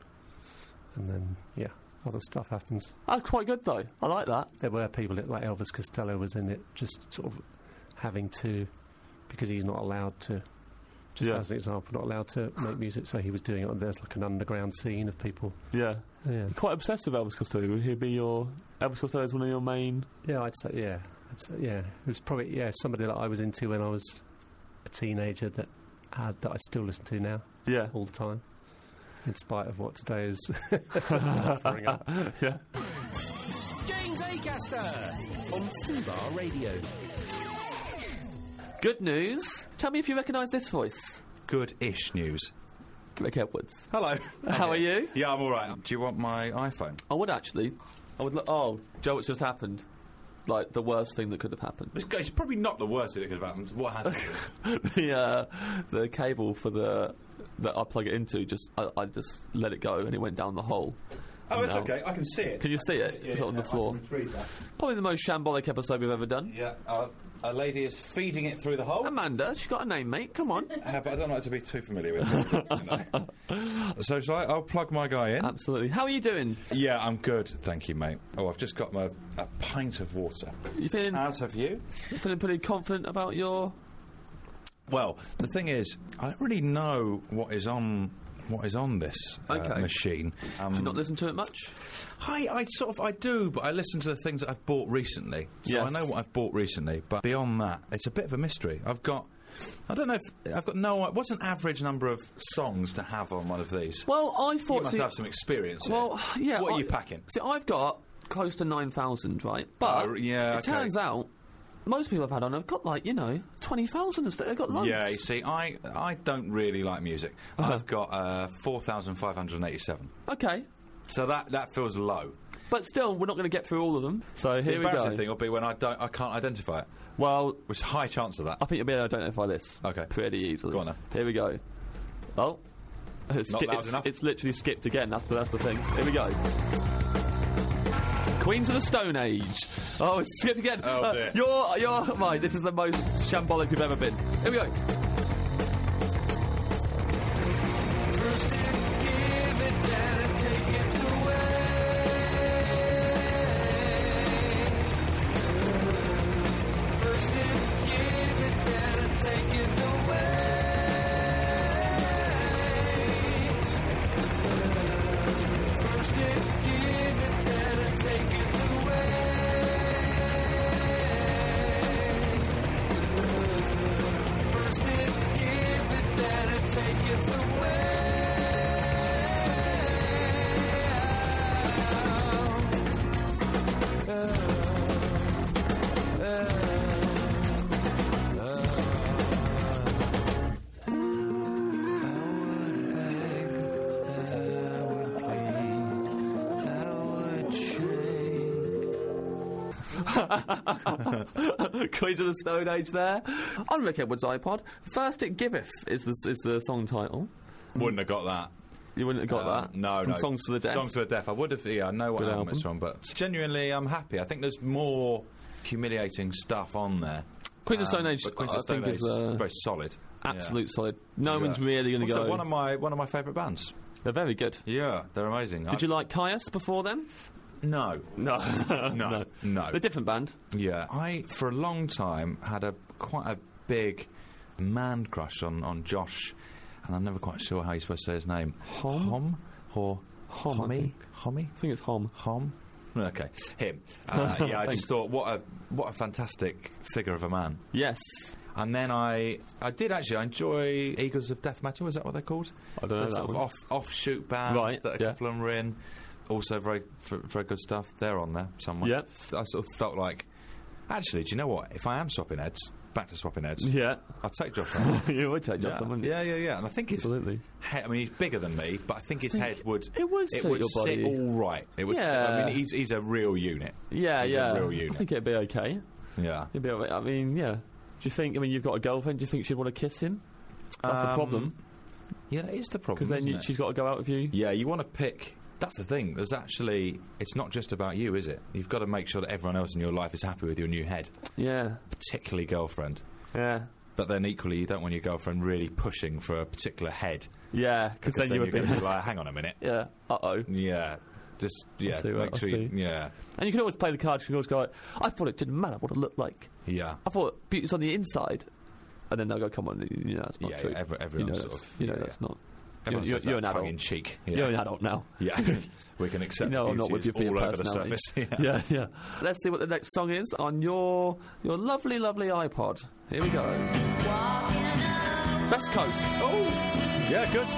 [SPEAKER 5] And then yeah, other stuff happens.
[SPEAKER 2] That's quite good though. I like that.
[SPEAKER 5] There were people that, like Elvis Costello was in it, just sort of having to, because he's not allowed to. Just
[SPEAKER 2] Yeah.
[SPEAKER 5] as an example, not allowed to make music, so he was doing it. There's like an underground scene of people.
[SPEAKER 2] Yeah.
[SPEAKER 5] Yeah,
[SPEAKER 2] You're quite obsessed with Elvis Costello. Would he be your Elvis Costello is one of your main?
[SPEAKER 5] yeah, I'd say yeah, I'd say, yeah. It was probably yeah somebody that I was into when I was a teenager that had that I still listen to now
[SPEAKER 2] Yeah.
[SPEAKER 5] all the time, in spite of what today is pouring up.
[SPEAKER 2] Yeah.
[SPEAKER 1] James Acaster on Fubar Radio.
[SPEAKER 2] Good news. Tell me if you recognise this voice.
[SPEAKER 9] Good-ish news.
[SPEAKER 2] Rick Edwards.
[SPEAKER 9] Hello.
[SPEAKER 2] How are you?
[SPEAKER 9] Yeah, I'm all right. Do you want my iPhone?
[SPEAKER 2] I would actually. I would. Lo- oh, Joe, what's just happened? Like the worst thing that could have happened.
[SPEAKER 9] It's, it's probably not the worst thing that could have happened. What has happened?
[SPEAKER 2] the uh, the cable for the that I plug it into just I, I just let it go and it went down the hole.
[SPEAKER 9] Oh, it's
[SPEAKER 2] No.
[SPEAKER 9] okay. I can see it.
[SPEAKER 2] Can you see it?
[SPEAKER 9] Yeah,
[SPEAKER 2] It's
[SPEAKER 9] yeah,
[SPEAKER 2] on the
[SPEAKER 9] I
[SPEAKER 2] floor.
[SPEAKER 9] can retrieve that.
[SPEAKER 2] Probably the most shambolic episode we've ever done.
[SPEAKER 9] Yeah, uh, a lady is feeding it through the hole.
[SPEAKER 2] Amanda, she got a name, mate. Come on.
[SPEAKER 9] Uh, but I don't like to be too familiar with it. you know. So shall I? I'll plug my guy in.
[SPEAKER 2] Absolutely. How are you doing?
[SPEAKER 9] Yeah, I'm good, thank you, mate. Oh, I've just got my a pint of water.
[SPEAKER 2] You feeling
[SPEAKER 9] As have you?
[SPEAKER 2] feeling pretty confident about your?
[SPEAKER 9] Well, the thing is, I don't really know what is on what is on this uh,
[SPEAKER 2] Okay.
[SPEAKER 9] machine. Um,
[SPEAKER 2] Do you not listen to it much?
[SPEAKER 9] I, I sort of I do, but I listen to the things that I've bought recently. So
[SPEAKER 2] Yes.
[SPEAKER 9] I know what I've bought recently, but beyond that, it's a bit of a mystery. I've got, I don't know if I've got no. What's an average number of songs to have on one of these?
[SPEAKER 2] Well, I thought...
[SPEAKER 9] You must
[SPEAKER 2] see-
[SPEAKER 9] have some experience. here.
[SPEAKER 2] Well, yeah.
[SPEAKER 9] What are
[SPEAKER 2] I-
[SPEAKER 9] you packing?
[SPEAKER 2] See, I've got close to nine thousand, right? But
[SPEAKER 9] Oh, yeah,
[SPEAKER 2] it
[SPEAKER 9] okay.
[SPEAKER 2] turns out most people I've had on have got, like, you know, twenty thousand and stuff. They've got loads.
[SPEAKER 9] Yeah, you see, I I don't really like music.
[SPEAKER 2] Uh-huh.
[SPEAKER 9] I've got uh, four thousand five hundred eighty-seven.
[SPEAKER 2] Okay.
[SPEAKER 9] So that that feels low.
[SPEAKER 2] But still, we're not going to get through all of them. So
[SPEAKER 9] The
[SPEAKER 2] here we
[SPEAKER 9] embarrassing
[SPEAKER 2] go.
[SPEAKER 9] thing will be when I don't, I can't identify it.
[SPEAKER 2] Well,
[SPEAKER 9] Which is a high chance of that.
[SPEAKER 2] I think you'll be able to identify this.
[SPEAKER 9] Okay.
[SPEAKER 2] Pretty easily.
[SPEAKER 9] Go on then.
[SPEAKER 2] Here we go. Oh. It's,
[SPEAKER 9] Not
[SPEAKER 2] ski-
[SPEAKER 9] loud
[SPEAKER 2] it's,
[SPEAKER 9] enough.
[SPEAKER 2] it's literally skipped again. That's the, that's the thing. Here we go. Queens of the Stone Age. Oh, it's skipped again.
[SPEAKER 9] Oh,
[SPEAKER 2] Uh,
[SPEAKER 9] dear.
[SPEAKER 2] You're, you're, right, this is the most shambolic we've ever been. Here we go. Queens of the Stone Age there. On Rick Edwards' iPod. First It Giveth is the, is the song title.
[SPEAKER 9] Wouldn't have got that.
[SPEAKER 2] You wouldn't have got
[SPEAKER 9] Uh,
[SPEAKER 2] that?
[SPEAKER 9] No,
[SPEAKER 2] From
[SPEAKER 9] no.
[SPEAKER 2] Songs for the Deaf?
[SPEAKER 9] Songs for the Deaf. I would have. Yeah, I know what
[SPEAKER 2] Good
[SPEAKER 9] album it's
[SPEAKER 2] album.
[SPEAKER 9] from, but genuinely, I'm happy. I think there's more humiliating stuff on there.
[SPEAKER 2] Queens of Stone
[SPEAKER 9] Um,
[SPEAKER 2] Age,
[SPEAKER 9] but Queens
[SPEAKER 2] I
[SPEAKER 9] of Stone
[SPEAKER 2] think,
[SPEAKER 9] Age
[SPEAKER 2] is uh,
[SPEAKER 9] very solid.
[SPEAKER 2] absolute solid. No
[SPEAKER 9] Yeah.
[SPEAKER 2] one's really going to
[SPEAKER 9] Also,
[SPEAKER 2] go.
[SPEAKER 9] one of my one of my favourite bands.
[SPEAKER 2] They're very good.
[SPEAKER 9] Yeah, they're amazing.
[SPEAKER 2] Did you like Caius before them?
[SPEAKER 9] No,
[SPEAKER 2] No.
[SPEAKER 9] no, no.
[SPEAKER 2] They're a different band.
[SPEAKER 9] Yeah, I for a long time had a quite a big man crush on on Josh, and I'm never quite sure how you're supposed to say his name.
[SPEAKER 2] Hom?
[SPEAKER 9] Hom or
[SPEAKER 2] Hom, I
[SPEAKER 9] Homie?
[SPEAKER 2] think.
[SPEAKER 9] Homie?
[SPEAKER 2] I think it's Hom.
[SPEAKER 9] Hom? Okay, him. Uh, yeah, I
[SPEAKER 2] Thanks.
[SPEAKER 9] just thought what a what a fantastic figure of a man.
[SPEAKER 2] Yes.
[SPEAKER 9] And then I I did actually I enjoy Eagles of Death Metal. Is that what they're called?
[SPEAKER 2] I don't know
[SPEAKER 9] They're
[SPEAKER 2] that
[SPEAKER 9] sort of
[SPEAKER 2] one.
[SPEAKER 9] off offshoot bands
[SPEAKER 2] Right,
[SPEAKER 9] that a
[SPEAKER 2] yeah.
[SPEAKER 9] couple of them are in. Also very f- very good stuff. They're on there somewhere.
[SPEAKER 2] Yeah.
[SPEAKER 9] I sort of felt like, actually, do you know what? If I am swapping heads, back to swapping heads,
[SPEAKER 2] Yeah.
[SPEAKER 9] I'll take Josh. on.
[SPEAKER 2] You would take Justin,
[SPEAKER 9] yeah.
[SPEAKER 2] wouldn't you?
[SPEAKER 9] yeah, yeah, yeah. And I think his
[SPEAKER 2] Absolutely.
[SPEAKER 9] head, I mean, he's bigger than me, but I think his head would
[SPEAKER 2] it would suit your
[SPEAKER 9] sit
[SPEAKER 2] body.
[SPEAKER 9] all right. It would. Sit, I
[SPEAKER 2] Yeah.
[SPEAKER 9] mean, he's he's a real unit.
[SPEAKER 2] Yeah,
[SPEAKER 9] He's
[SPEAKER 2] yeah.
[SPEAKER 9] a real
[SPEAKER 2] I
[SPEAKER 9] unit.
[SPEAKER 2] think it'd be okay.
[SPEAKER 9] Yeah.
[SPEAKER 2] It'd be all right. I mean, yeah. Do you think, I mean, you've got a girlfriend, do you think she'd want to kiss him? That's the
[SPEAKER 9] Um,
[SPEAKER 2] problem.
[SPEAKER 9] Yeah, that is the problem.
[SPEAKER 2] Because then
[SPEAKER 9] isn't
[SPEAKER 2] you,
[SPEAKER 9] it?
[SPEAKER 2] she's got to go out with you.
[SPEAKER 9] Yeah, you want to pick. That's the thing. There's actually, it's not just about you, is it? You've got to make sure that everyone else in your life is happy with your new head,
[SPEAKER 2] Yeah.
[SPEAKER 9] particularly girlfriend.
[SPEAKER 2] Yeah.
[SPEAKER 9] But then equally, you don't want your girlfriend really pushing for a particular head.
[SPEAKER 2] Yeah, because then,
[SPEAKER 9] then
[SPEAKER 2] you would
[SPEAKER 9] you're
[SPEAKER 2] be.
[SPEAKER 9] going to be like, hang on a minute.
[SPEAKER 2] Yeah. Uh oh.
[SPEAKER 9] Yeah. Just, yeah,
[SPEAKER 2] see what-
[SPEAKER 9] make
[SPEAKER 2] I
[SPEAKER 9] sure you,
[SPEAKER 2] see.
[SPEAKER 9] yeah.
[SPEAKER 2] And you can always play the card. You can always go, I thought it didn't matter what it looked like.
[SPEAKER 9] Yeah.
[SPEAKER 2] I thought beauty's on the inside. And then they'll go, come on, you know, that's not
[SPEAKER 9] Yeah,
[SPEAKER 2] true.
[SPEAKER 9] yeah, every-
[SPEAKER 2] you
[SPEAKER 9] everyone
[SPEAKER 2] know,
[SPEAKER 9] sort
[SPEAKER 2] that's,
[SPEAKER 9] of-
[SPEAKER 2] you know
[SPEAKER 9] yeah,
[SPEAKER 2] that's
[SPEAKER 9] yeah.
[SPEAKER 2] not.
[SPEAKER 9] Everyone
[SPEAKER 2] you're,
[SPEAKER 9] says
[SPEAKER 2] you're
[SPEAKER 9] that
[SPEAKER 2] an
[SPEAKER 9] tongue
[SPEAKER 2] adult.
[SPEAKER 9] in cheek. Yeah.
[SPEAKER 2] You're an adult now.
[SPEAKER 9] Yeah. We can accept
[SPEAKER 2] You know I'm not
[SPEAKER 9] beauty
[SPEAKER 2] with you
[SPEAKER 9] is
[SPEAKER 2] for your
[SPEAKER 9] all over the
[SPEAKER 2] personality.
[SPEAKER 9] surface.
[SPEAKER 2] Yeah, yeah. Let's see what the next song is on your your lovely, lovely iPod. Here we go. West Coast. Oh,
[SPEAKER 9] Yeah, good.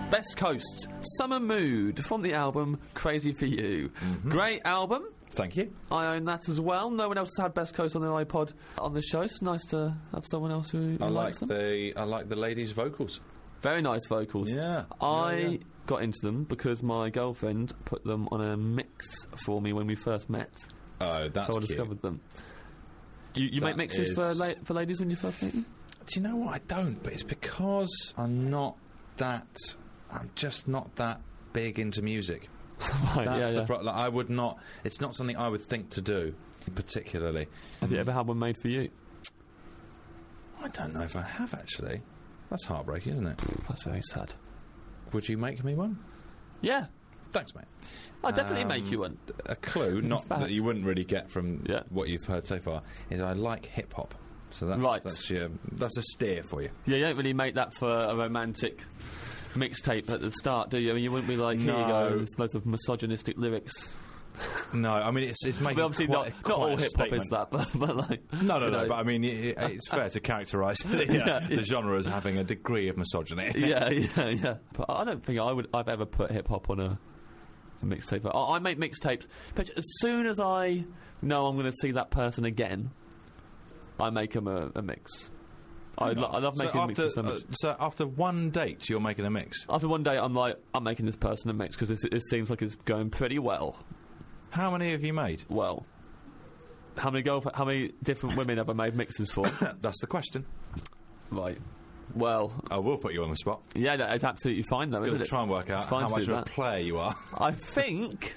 [SPEAKER 2] Best Coast, Summer Mood, from the album Crazy For You.
[SPEAKER 9] Mm-hmm.
[SPEAKER 2] Great album.
[SPEAKER 9] Thank you.
[SPEAKER 2] I own that as well. No one else has had Best Coast on their iPod on the show. It's nice to have someone else who, who
[SPEAKER 9] I like
[SPEAKER 2] likes them.
[SPEAKER 9] the I like the ladies' vocals.
[SPEAKER 2] Very nice vocals.
[SPEAKER 9] Yeah.
[SPEAKER 2] I
[SPEAKER 9] Yeah, yeah.
[SPEAKER 2] got into them because my girlfriend put them on a mix for me when we first met.
[SPEAKER 9] Oh, that's
[SPEAKER 2] so I
[SPEAKER 9] cute.
[SPEAKER 2] discovered them. You, you make
[SPEAKER 9] That
[SPEAKER 2] mixes for
[SPEAKER 9] is-
[SPEAKER 2] la- for ladies when you first meet them?
[SPEAKER 9] Do you know what? I don't, but it's because I'm not that. I'm just not that big into music.
[SPEAKER 2] Right,
[SPEAKER 9] That's
[SPEAKER 2] yeah,
[SPEAKER 9] the
[SPEAKER 2] yeah.
[SPEAKER 9] problem. Like, I would not. It's not something I would think to do, particularly.
[SPEAKER 2] Have you ever had one made for you?
[SPEAKER 9] I don't know if I have actually. That's heartbreaking, isn't it?
[SPEAKER 2] That's very sad.
[SPEAKER 9] Would you make me one?
[SPEAKER 2] Yeah,
[SPEAKER 9] Thanks, mate.
[SPEAKER 2] I'll definitely
[SPEAKER 9] Um,
[SPEAKER 2] make you one.
[SPEAKER 9] A clue, not
[SPEAKER 2] fact.
[SPEAKER 9] that you wouldn't really get from
[SPEAKER 2] Yeah.
[SPEAKER 9] what you've heard so far, is I like hip hop. So that's
[SPEAKER 2] Right.
[SPEAKER 9] that's your that's a steer for you.
[SPEAKER 2] Yeah, you don't really make that for a romantic mixtape at the start, do you? I mean, you wouldn't be like, here you
[SPEAKER 9] No.
[SPEAKER 2] go, there's loads of misogynistic lyrics.
[SPEAKER 9] No, I mean it's it's making
[SPEAKER 2] But obviously
[SPEAKER 9] quite,
[SPEAKER 2] not, not
[SPEAKER 9] quite
[SPEAKER 2] all
[SPEAKER 9] a
[SPEAKER 2] hip hop is
[SPEAKER 9] statement.
[SPEAKER 2] that, but, but like...
[SPEAKER 9] No, no,
[SPEAKER 2] you
[SPEAKER 9] no.
[SPEAKER 2] know.
[SPEAKER 9] But I mean, it, it's fair to characterise the, uh,
[SPEAKER 2] Yeah.
[SPEAKER 9] the genre as having a degree of misogyny.
[SPEAKER 2] yeah, yeah, yeah. But I don't think I would. I've ever put hip hop on a, a mixtape. I, I make mixtapes, but as soon as I know I'm going to see that person again, I make them a, a mix. I, lo- I love
[SPEAKER 9] So
[SPEAKER 2] making
[SPEAKER 9] after,
[SPEAKER 2] mixes so much.
[SPEAKER 9] uh, so after one date, you're making a mix.
[SPEAKER 2] After one day, I'm like, I'm making this person a mix because it, it seems like it's going pretty well.
[SPEAKER 9] How many have you made?
[SPEAKER 2] Well, how many girl? How many different women have I made mixes for?
[SPEAKER 9] That's the question.
[SPEAKER 2] Right. Well,
[SPEAKER 9] I will put you on the spot.
[SPEAKER 2] yeah, that is absolutely fine though,
[SPEAKER 9] You've
[SPEAKER 2] isn't
[SPEAKER 9] got
[SPEAKER 2] it?
[SPEAKER 9] to try and work
[SPEAKER 2] It's
[SPEAKER 9] out
[SPEAKER 2] fine
[SPEAKER 9] how
[SPEAKER 2] to
[SPEAKER 9] much
[SPEAKER 2] do
[SPEAKER 9] of a
[SPEAKER 2] that.
[SPEAKER 9] player you are.
[SPEAKER 2] I think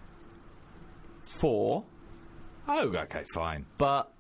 [SPEAKER 2] four,
[SPEAKER 9] Oh, okay, fine.
[SPEAKER 2] but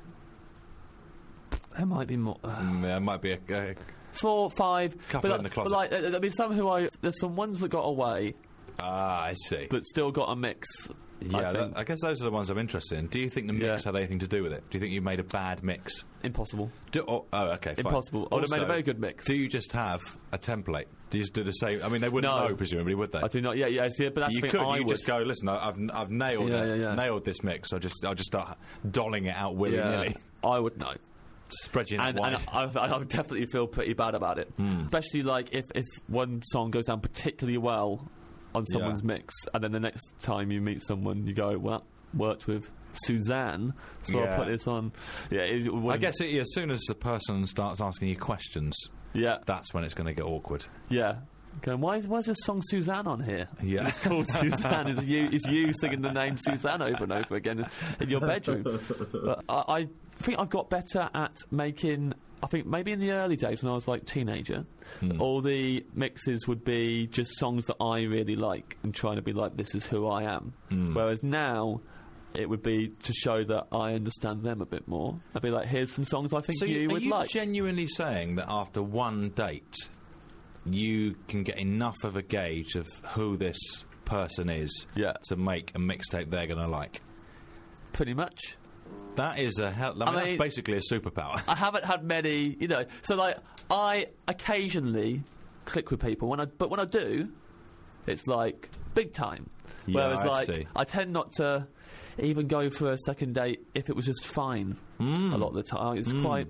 [SPEAKER 2] there might be more. Uh,
[SPEAKER 9] Mm, there might be a, a
[SPEAKER 2] four, five.
[SPEAKER 9] Couple
[SPEAKER 2] but,
[SPEAKER 9] in the
[SPEAKER 2] But
[SPEAKER 9] closet.
[SPEAKER 2] like, uh, there'll be some who I. There's some ones that got away,
[SPEAKER 9] ah, I see.
[SPEAKER 2] but still got a mix.
[SPEAKER 9] yeah,
[SPEAKER 2] I
[SPEAKER 9] that,
[SPEAKER 2] think.
[SPEAKER 9] I guess those are the ones I'm interested in. Do you think the mix
[SPEAKER 2] Yeah.
[SPEAKER 9] had anything to do with it? Do you think you made a bad mix?
[SPEAKER 2] Impossible.
[SPEAKER 9] Do, oh, oh, okay, fine.
[SPEAKER 2] Impossible. I would have made a
[SPEAKER 9] Also,
[SPEAKER 2] very good mix.
[SPEAKER 9] Do you just have a template? Do you just do the same? I mean, they wouldn't
[SPEAKER 2] No.
[SPEAKER 9] know, presumably, would they?
[SPEAKER 2] I do not. Yeah, yeah. See, but that's
[SPEAKER 9] you
[SPEAKER 2] the
[SPEAKER 9] could.
[SPEAKER 2] thing. I
[SPEAKER 9] You
[SPEAKER 2] would.
[SPEAKER 9] just go. Listen, I- I've I've nailed
[SPEAKER 2] Yeah,
[SPEAKER 9] it.
[SPEAKER 2] yeah, yeah.
[SPEAKER 9] Nailed this mix. I just I'll just start dolling it out willy
[SPEAKER 2] yeah,
[SPEAKER 9] nilly.
[SPEAKER 2] I would know.
[SPEAKER 9] Spread your net
[SPEAKER 2] And,
[SPEAKER 9] wide.
[SPEAKER 2] and I, I would definitely feel pretty bad about it,
[SPEAKER 9] Hmm.
[SPEAKER 2] especially like if, if one song goes down particularly well on someone's
[SPEAKER 9] Yeah.
[SPEAKER 2] mix, and then the next time you meet someone, you go, "Well, that worked with Suzanne, so
[SPEAKER 9] Yeah.
[SPEAKER 2] I'll put this on." Yeah, it,
[SPEAKER 9] I
[SPEAKER 2] when-
[SPEAKER 9] guess it, as soon as the person starts asking you questions,
[SPEAKER 2] Yeah,
[SPEAKER 9] that's when it's going to get awkward.
[SPEAKER 2] yeah. Going, why is why is this song Suzanne on here?
[SPEAKER 9] Yeah.
[SPEAKER 2] It's called Suzanne. Is you is you singing the name Suzanne over and over again in, in your bedroom? But I, I think I've got better at making. I think maybe in the early days when I was like teenager,
[SPEAKER 9] Hmm.
[SPEAKER 2] all the mixes would be just songs that I really like and trying to be like, this is who I am.
[SPEAKER 9] Hmm.
[SPEAKER 2] Whereas now, it would be to show that I understand them a bit more. I'd be like, here's some songs I think
[SPEAKER 9] So
[SPEAKER 2] you
[SPEAKER 9] are
[SPEAKER 2] would
[SPEAKER 9] you
[SPEAKER 2] like.
[SPEAKER 9] genuinely saying that after one date, you can get enough of a gauge of who this person is
[SPEAKER 2] Yeah.
[SPEAKER 9] to make a mixtape they're going to like?
[SPEAKER 2] Pretty much.
[SPEAKER 9] That is a hell. I mean,
[SPEAKER 2] I mean-
[SPEAKER 9] that's basically a superpower.
[SPEAKER 2] I haven't had many, you know. So like, I occasionally click with people when I, but when I do, it's like big time.
[SPEAKER 9] Yeah,
[SPEAKER 2] Whereas
[SPEAKER 9] I
[SPEAKER 2] like,
[SPEAKER 9] see.
[SPEAKER 2] I tend not to even go for a second date if it was just fine.
[SPEAKER 9] Mm.
[SPEAKER 2] A lot of the time, it's quite.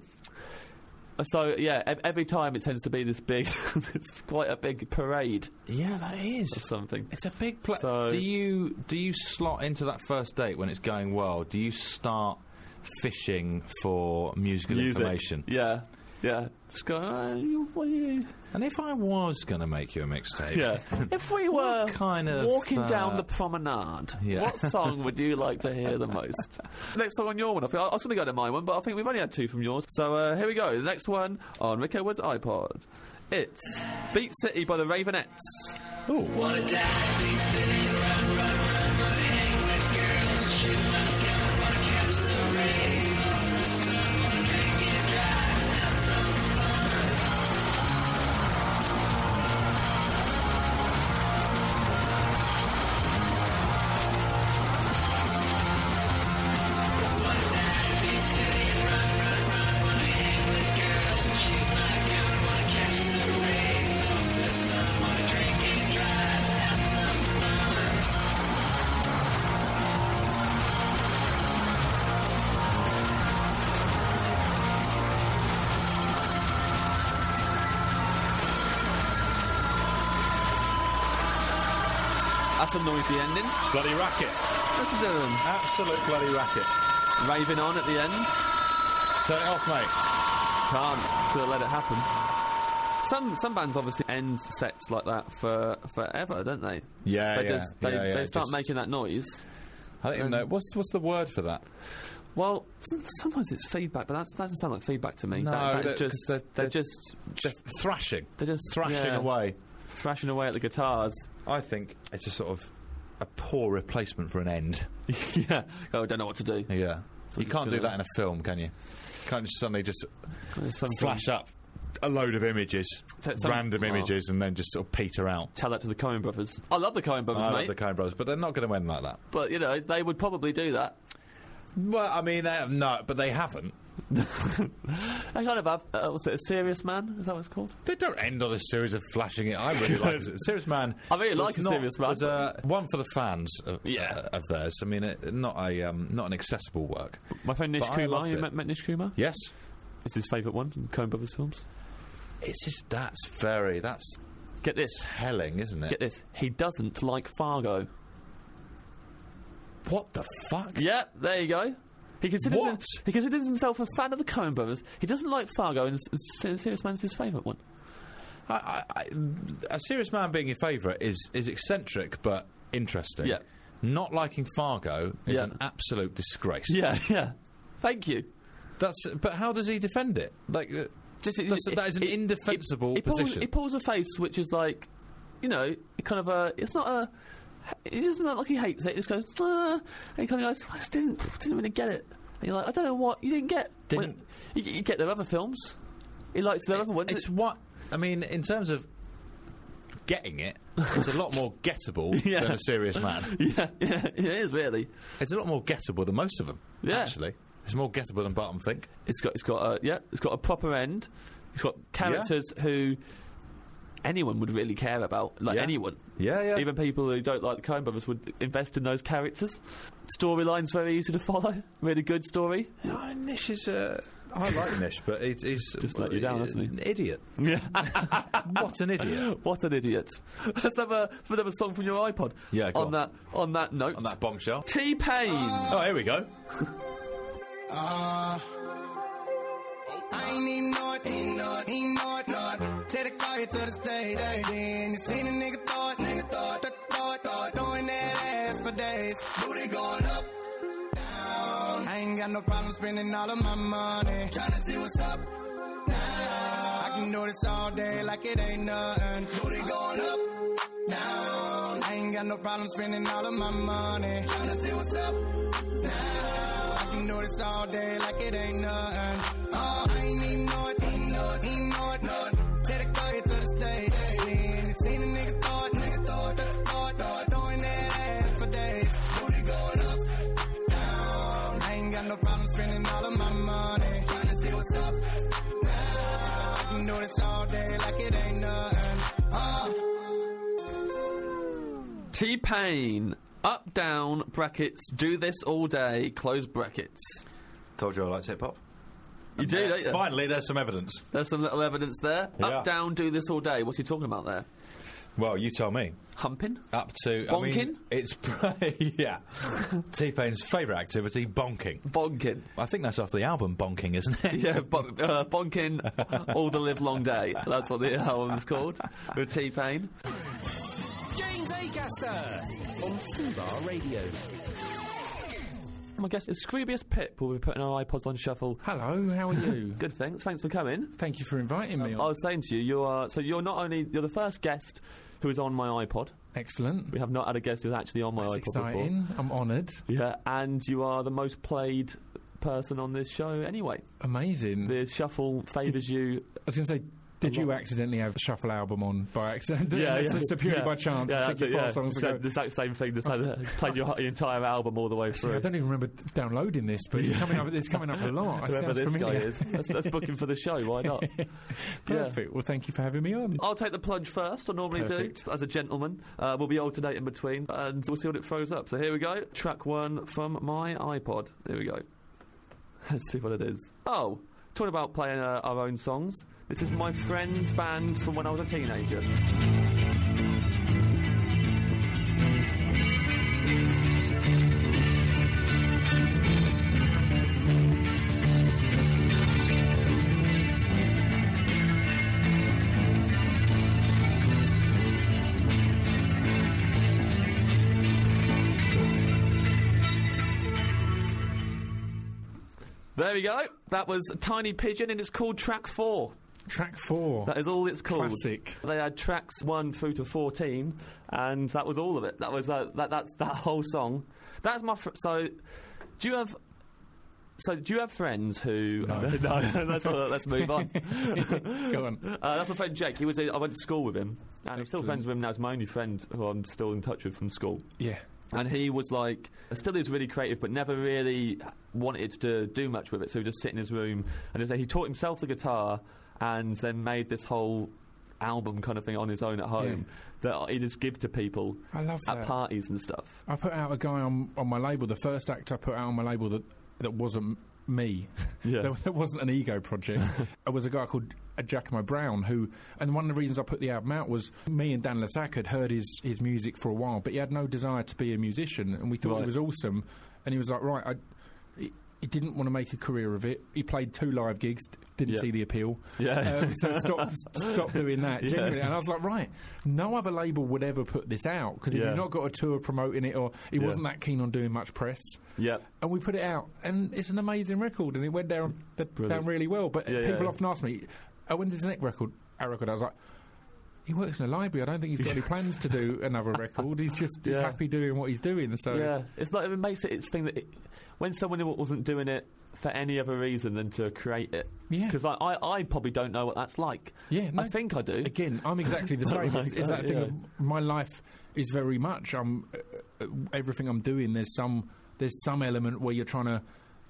[SPEAKER 2] So yeah, ev- every time it tends to be this big. It's quite a big parade
[SPEAKER 9] Yeah, that
[SPEAKER 2] of
[SPEAKER 9] is.
[SPEAKER 2] something.
[SPEAKER 9] It's a big. Pla-
[SPEAKER 2] So-
[SPEAKER 9] do you do you slot into that first date when it's going well? Do you start fishing for musical
[SPEAKER 2] Music.
[SPEAKER 9] information?
[SPEAKER 2] Yeah, yeah. Just go. Uh, you, what are you?
[SPEAKER 9] And if I was going to make you a mixtape,
[SPEAKER 2] Yeah. If we were
[SPEAKER 9] What kind of,
[SPEAKER 2] walking
[SPEAKER 9] uh,
[SPEAKER 2] down the promenade,
[SPEAKER 9] Yeah.
[SPEAKER 2] what song would you like to hear the most? Next song on your one. I, think, I was going to go to my one, but I think we've only had two from yours. So uh, here we go. The next one on Rick Edwards' iPod. It's Beat City by the Ravenettes.
[SPEAKER 9] Ooh.
[SPEAKER 6] What a dad, big city, run, run, run, run, hang with girls, shoot my gun, wanna catch the rays on the sun, wanna drink it dry, have some fun. What a dad, big city, run, run, run, wanna hang with girls, shoot my gun, wanna catch the rays on the sun, wanna drink it dry, have some fun.
[SPEAKER 2] That's a noisy ending.
[SPEAKER 9] Bloody racket.
[SPEAKER 2] What's he doing?
[SPEAKER 9] Absolute bloody racket.
[SPEAKER 2] Raving on at the end.
[SPEAKER 9] Turn it off, mate.
[SPEAKER 2] Can't. Just gonna let it happen. Some some bands obviously end sets like that for forever, don't they?
[SPEAKER 9] Yeah,
[SPEAKER 2] they
[SPEAKER 9] yeah,
[SPEAKER 2] just, they,
[SPEAKER 9] yeah, yeah,
[SPEAKER 2] they start
[SPEAKER 9] just-
[SPEAKER 2] making that noise.
[SPEAKER 9] I don't even know. What's what's the word for that?
[SPEAKER 2] Well, s- sometimes it's feedback, but that's, that doesn't sound like feedback to me.
[SPEAKER 9] No,
[SPEAKER 2] that, that is
[SPEAKER 9] they're-
[SPEAKER 2] just
[SPEAKER 9] 'cause they're-
[SPEAKER 2] they're,
[SPEAKER 9] they're-
[SPEAKER 2] just
[SPEAKER 9] Just thrashing.
[SPEAKER 2] they're just
[SPEAKER 9] Thrashing
[SPEAKER 2] yeah,
[SPEAKER 9] away.
[SPEAKER 2] thrashing away at the guitars.
[SPEAKER 9] I think it's a sort of a poor replacement for an end.
[SPEAKER 2] yeah. Oh, I don't know what to do.
[SPEAKER 9] Yeah. You
[SPEAKER 2] just
[SPEAKER 9] can't do
[SPEAKER 2] gonna-
[SPEAKER 9] that in a film, can you? You can't just suddenly just
[SPEAKER 2] There's some
[SPEAKER 9] flash up a load of images,
[SPEAKER 2] Take some-
[SPEAKER 9] random
[SPEAKER 2] oh.
[SPEAKER 9] images, and then just sort of peter out.
[SPEAKER 2] Tell that to the Coen brothers. I love the Coen brothers,
[SPEAKER 9] I
[SPEAKER 2] mate.
[SPEAKER 9] love the Coen Brothers, but they're not going to end like that.
[SPEAKER 2] But you know, they would probably do that.
[SPEAKER 9] Well, I mean, they have, no, but they haven't.
[SPEAKER 2] They kind of have. Uh, what's it? A Serious Man? Is that what it's called?
[SPEAKER 9] They don't end on a series of flashing it. I really like it. Serious Man.
[SPEAKER 2] I really
[SPEAKER 9] was
[SPEAKER 2] like a
[SPEAKER 9] not-
[SPEAKER 2] Serious Man.
[SPEAKER 9] Was uh, one for the fans of,
[SPEAKER 2] Yeah.
[SPEAKER 9] uh, of theirs. I mean, it, not a um, not an accessible work.
[SPEAKER 2] My friend Nish
[SPEAKER 9] But I
[SPEAKER 2] Kumar.
[SPEAKER 9] loved
[SPEAKER 2] You
[SPEAKER 9] it.
[SPEAKER 2] met, met Nish Kumar?
[SPEAKER 9] Yes,
[SPEAKER 2] It's his favourite one from Coen brothers films.
[SPEAKER 9] it's just that's very that's
[SPEAKER 2] Get this.
[SPEAKER 9] telling, isn't it?
[SPEAKER 2] Get this. He doesn't like Fargo.
[SPEAKER 9] What the fuck?
[SPEAKER 2] Yeah, there you go. He considers
[SPEAKER 9] What?
[SPEAKER 2] him- he considers himself a fan of the Coen brothers. He doesn't like Fargo, and S- S- Serious Man's his favourite one.
[SPEAKER 9] I, I, I, a Serious Man being your favourite is is eccentric but interesting.
[SPEAKER 2] Yeah.
[SPEAKER 9] Not liking Fargo is
[SPEAKER 2] Yeah.
[SPEAKER 9] an absolute disgrace.
[SPEAKER 2] Yeah, yeah. Thank you.
[SPEAKER 9] That's. But how does he defend it? Like, uh,
[SPEAKER 2] Just,
[SPEAKER 9] that's, that is an
[SPEAKER 2] he-
[SPEAKER 9] indefensible
[SPEAKER 2] he, he pulls,
[SPEAKER 9] position.
[SPEAKER 2] he pulls a face which is like, you know, kind of a. It's not a. It doesn't look like he hates it. He just goes, ah, and he kind of goes, I just didn't, didn't really get it. And you're like, I don't know what you didn't get.
[SPEAKER 9] Didn't-
[SPEAKER 2] Well, you, you get their other films. He likes their other ones.
[SPEAKER 9] It's what I mean in terms of getting it. It's a lot more gettable
[SPEAKER 2] Yeah.
[SPEAKER 9] than a Serious Man.
[SPEAKER 2] yeah, yeah, it is really.
[SPEAKER 9] It's a lot more gettable than most of them.
[SPEAKER 2] Yeah.
[SPEAKER 9] Actually, it's more gettable than Barton Fink.
[SPEAKER 2] It's got, it's got a, yeah, it's got a proper end. It's got characters who anyone would really care about, like
[SPEAKER 9] Yeah.
[SPEAKER 2] anyone.
[SPEAKER 9] Yeah, yeah.
[SPEAKER 2] Even people who don't like the Coen brothers would invest in those characters. Storyline's very easy to follow. Really good story.
[SPEAKER 9] Oh, Nish is. Uh, I like Nish, but he's, he's
[SPEAKER 2] Just let you down, hasn't he?
[SPEAKER 9] An idiot.
[SPEAKER 2] Yeah.
[SPEAKER 9] What an idiot.
[SPEAKER 2] What an idiot. Let's have a, let's have a song from your iPod.
[SPEAKER 9] Yeah, go
[SPEAKER 2] on
[SPEAKER 9] on.
[SPEAKER 2] that on that note.
[SPEAKER 9] On that bombshell.
[SPEAKER 2] T-Pain.
[SPEAKER 9] Oh, here we go.
[SPEAKER 6] Uh, I ain't even know it, ain't know it, ain't know it, not. Take the car here to the stage, hey, then you seen a nigga thought, nigga thought, th- thought, thought, throwing that ass for days. Booty going up, down. I ain't got no problem spending all of my money. Tryna see what's up, now. I can do this all day like it ain't nothing. Booty going up, down. I ain't got no problem spending all of my money. Tryna see what's up, now. I can do this all day like it ain't nothing. Uh, I ain't even know it, ain't know it, ain't know it, know it. Take the car here to the stage, then you seen a nigga thought, nigga thought, th- thought, thought, throwing that ass for days. Booty going up, down. I ain't got no problem spending all of my money. Tryna see what's up, now. I can do this all day like it ain't nothing. Uh.
[SPEAKER 2] T-Pain. Up, down, brackets, do this all day, close brackets.
[SPEAKER 9] Told you I liked hip hop.
[SPEAKER 2] You do, don't you?
[SPEAKER 9] Finally, there's some evidence.
[SPEAKER 2] There's some little evidence there.
[SPEAKER 9] Yeah.
[SPEAKER 2] Up, down, do this all day. What's he talking about there?
[SPEAKER 9] Well, you tell me.
[SPEAKER 2] Humping?
[SPEAKER 9] Up to I
[SPEAKER 2] Bonking?
[SPEAKER 9] mean, it's yeah. T-Pain's favourite activity, bonking.
[SPEAKER 2] Bonking.
[SPEAKER 9] I think that's off the album, bonking, isn't it?
[SPEAKER 2] Yeah, bon- uh, bonking all the live long day. That's what the album's called. With T-Pain.
[SPEAKER 1] James Acaster on Fubar Radio.
[SPEAKER 2] My guest is Scroobius Pip. We'll be putting our iPods on shuffle.
[SPEAKER 5] Hello, how are you?
[SPEAKER 2] Good, thanks. Thanks for coming.
[SPEAKER 5] Thank you for inviting me.
[SPEAKER 2] I was saying to you, you are so you're not only you're the first guest who is on my iPod.
[SPEAKER 5] Excellent.
[SPEAKER 2] We have not had a guest who's actually on my
[SPEAKER 5] That's
[SPEAKER 2] iPod
[SPEAKER 5] exciting. I'm honoured.
[SPEAKER 2] before. Yeah, and you are the most played person on this show anyway.
[SPEAKER 5] Amazing.
[SPEAKER 2] The shuffle favours you.
[SPEAKER 5] I was going to say, did you
[SPEAKER 2] lot.
[SPEAKER 5] accidentally have a shuffle album on by accident?
[SPEAKER 2] Yeah, yeah.
[SPEAKER 5] So purely
[SPEAKER 2] yeah.
[SPEAKER 5] by chance.
[SPEAKER 2] Yeah,
[SPEAKER 5] It
[SPEAKER 2] that's
[SPEAKER 5] took
[SPEAKER 2] it,
[SPEAKER 5] you four
[SPEAKER 2] yeah.
[SPEAKER 5] songs to
[SPEAKER 2] So
[SPEAKER 5] go.
[SPEAKER 2] the exact same thing. Just had, uh, played your, your entire album all the way
[SPEAKER 5] See,
[SPEAKER 2] through.
[SPEAKER 5] I don't even remember downloading this, but it's coming up. It's coming up a lot. It
[SPEAKER 2] Whoever
[SPEAKER 5] sounds
[SPEAKER 2] this
[SPEAKER 5] familiar.
[SPEAKER 2] guy is. Let's, let's book him for the show. Why not?
[SPEAKER 5] Perfect. Well, thank you for having me on.
[SPEAKER 2] I'll take the plunge first. I normally
[SPEAKER 5] Perfect.
[SPEAKER 2] do, as a gentleman. Uh, we'll be alternating between, and we'll see what it throws up. So here we go. Track one from my iPod. Here we go. Let's see what it is. Oh, talking about playing uh, our own songs. This is my friend's band from when I was a teenager. There we go. That was Tiny Pigeon, and it's called Track Four.
[SPEAKER 10] Track four.
[SPEAKER 2] That is all it's called.
[SPEAKER 10] Classic.
[SPEAKER 2] They had tracks one through to fourteen, and that was all of it. That was uh, that. That's that whole song. That's my. Fr- so, do you have? So, do you have friends who?
[SPEAKER 10] No.
[SPEAKER 2] no let's, uh, let's move on.
[SPEAKER 10] Go on.
[SPEAKER 2] Uh, that's my friend Jake. He was. I went to school with him, and I'm still
[SPEAKER 10] Excellent.
[SPEAKER 2] friends with him now. He's my only friend who I'm still in touch with from school.
[SPEAKER 10] Yeah.
[SPEAKER 2] And he was like, still is really creative, but never really wanted to do much with it. So he would just sit in his room, and he taught himself the guitar, and then made this whole album kind of thing on his own at home that he just give to people
[SPEAKER 10] I love
[SPEAKER 2] at
[SPEAKER 10] that.
[SPEAKER 2] parties and stuff.
[SPEAKER 10] I put out a guy on on my label. The first act I put out on my label that that wasn't me.
[SPEAKER 2] Yeah.
[SPEAKER 10] That, that wasn't an ego project. It was a guy called uh, Giacomo Brown who, and one of the reasons I put the album out was me and Dan Lasac had heard his his music for a while, but he had no desire to be a musician, and we thought
[SPEAKER 2] Right.
[SPEAKER 10] it was awesome. And he was like, right, I. He, he didn't want to make a career of it. He played two live gigs, didn't
[SPEAKER 2] Yeah.
[SPEAKER 10] see the appeal.
[SPEAKER 2] Yeah.
[SPEAKER 10] Um, so stop, stop doing that.
[SPEAKER 2] Yeah.
[SPEAKER 10] Genuinely. And I was like, right, no other label would ever put this out because if
[SPEAKER 2] Yeah.
[SPEAKER 10] you've not got a tour promoting it, or he
[SPEAKER 2] Yeah.
[SPEAKER 10] wasn't that keen on doing much press.
[SPEAKER 2] Yeah.
[SPEAKER 10] And we put it out, and it's an amazing record, and it went down d- down
[SPEAKER 2] Brilliant.
[SPEAKER 10] really well. But
[SPEAKER 2] Yeah,
[SPEAKER 10] people
[SPEAKER 2] yeah.
[SPEAKER 10] often ask me, oh, when does the next record, our record? I was like, he works in a library. I don't think he's got any plans to do another record. He's just he's
[SPEAKER 2] Yeah.
[SPEAKER 10] happy doing what he's doing. So
[SPEAKER 2] Yeah, it's like it makes it. It's thing that it, when someone wasn't doing it for any other reason than to create it.
[SPEAKER 10] Yeah.
[SPEAKER 2] Because I, I, I probably don't know what that's like.
[SPEAKER 10] Yeah, no.
[SPEAKER 2] I think I do.
[SPEAKER 10] Again, I'm exactly the same. It's, it's that thing
[SPEAKER 2] Yeah.
[SPEAKER 10] of my life is very much. I'm uh, uh, everything I'm doing. There's some there's some element where you're trying to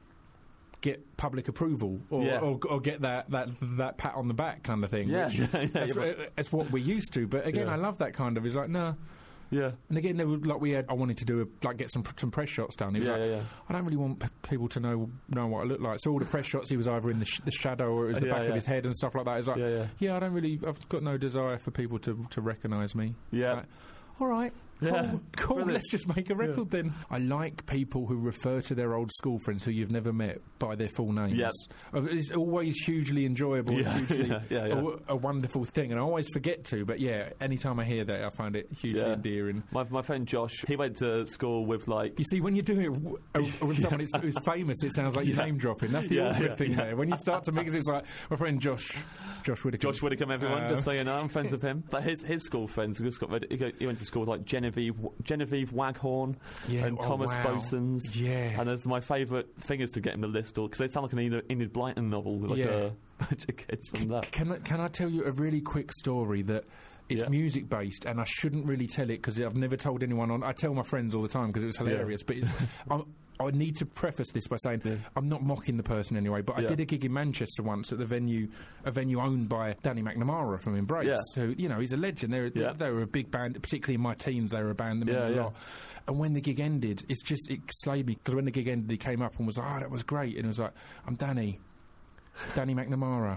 [SPEAKER 10] get public approval or,
[SPEAKER 2] Yeah.
[SPEAKER 10] or, or get that, that that pat on the back kind of thing.
[SPEAKER 2] Yeah,
[SPEAKER 10] which
[SPEAKER 2] yeah, yeah,
[SPEAKER 10] that's,
[SPEAKER 2] yeah,
[SPEAKER 10] uh, that's what we're used to. But again,
[SPEAKER 2] Yeah.
[SPEAKER 10] I love that kind of. It's like no.
[SPEAKER 2] Yeah.
[SPEAKER 10] And again, there were, like we had, I wanted to do a, like get some some press shots done. He was
[SPEAKER 2] Yeah,
[SPEAKER 10] like,
[SPEAKER 2] yeah, yeah.
[SPEAKER 10] I don't really want p- people to know know what I look like. So all the press shots, he was either in the, sh- the shadow or it was the
[SPEAKER 2] Yeah,
[SPEAKER 10] back
[SPEAKER 2] yeah.
[SPEAKER 10] of his head and stuff like that. It's like,
[SPEAKER 2] Yeah, yeah.
[SPEAKER 10] I don't really, I've got no desire for people to to recognise me.
[SPEAKER 2] Yeah.
[SPEAKER 10] Like, all right. Cool,
[SPEAKER 2] Yeah.
[SPEAKER 10] cool.
[SPEAKER 2] Brilliant.
[SPEAKER 10] Let's just make a record then. I like people who refer to their old school friends who you've never met by their full names.
[SPEAKER 2] Yep.
[SPEAKER 10] Uh, It's always hugely enjoyable,
[SPEAKER 2] Yeah,
[SPEAKER 10] and hugely
[SPEAKER 2] yeah, yeah, yeah.
[SPEAKER 10] A, w- a wonderful thing, and I always forget to. But yeah, anytime I hear that, I find it hugely
[SPEAKER 2] Yeah.
[SPEAKER 10] endearing.
[SPEAKER 2] My my friend Josh, he went to school with like.
[SPEAKER 10] You see, when you're doing it w- uh, with someone who's, who's famous, it sounds like you're name dropping. That's the
[SPEAKER 2] Yeah,
[SPEAKER 10] awkward
[SPEAKER 2] yeah,
[SPEAKER 10] thing
[SPEAKER 2] yeah.
[SPEAKER 10] there. When you start to mix, it's like my friend Josh, Josh Whittaker.
[SPEAKER 2] Josh Widdicombe, everyone,
[SPEAKER 10] Uh,
[SPEAKER 2] just so you know, I'm friends with him. But his his school friends, he, just got, he go- he went to school with like Genevieve Genevieve Waghorn
[SPEAKER 10] Yeah,
[SPEAKER 2] and
[SPEAKER 10] oh,
[SPEAKER 2] Thomas
[SPEAKER 10] wow.
[SPEAKER 2] Bosons.
[SPEAKER 10] Yeah.
[SPEAKER 2] And it's my favourite thing is to get him the list, because they sound like an Enid, Enid Blyton novel, like
[SPEAKER 10] Yeah.
[SPEAKER 2] a bunch of kids from that.
[SPEAKER 10] Can I, can I tell you a really quick story that it's
[SPEAKER 2] Yeah.
[SPEAKER 10] music based, and I shouldn't really tell it because I've never told anyone on. I tell my friends all the time because it was hilarious. But it's, I'm, I need to preface this by saying
[SPEAKER 2] Yeah.
[SPEAKER 10] I'm not mocking the person anyway. But I
[SPEAKER 2] Yeah.
[SPEAKER 10] did a gig in Manchester once at the venue, a venue owned by Danny McNamara from Embrace.
[SPEAKER 2] Yeah.
[SPEAKER 10] So you know he's a legend. They're,
[SPEAKER 2] Yeah.
[SPEAKER 10] they were a big band, particularly in my teams. They were a band that meant
[SPEAKER 2] Yeah,
[SPEAKER 10] a
[SPEAKER 2] yeah.
[SPEAKER 10] lot. And when the gig ended, it's just it slayed me because when the gig ended, he came up and was like, "Oh, that was great," and it was like, "I'm Danny." Danny McNamara.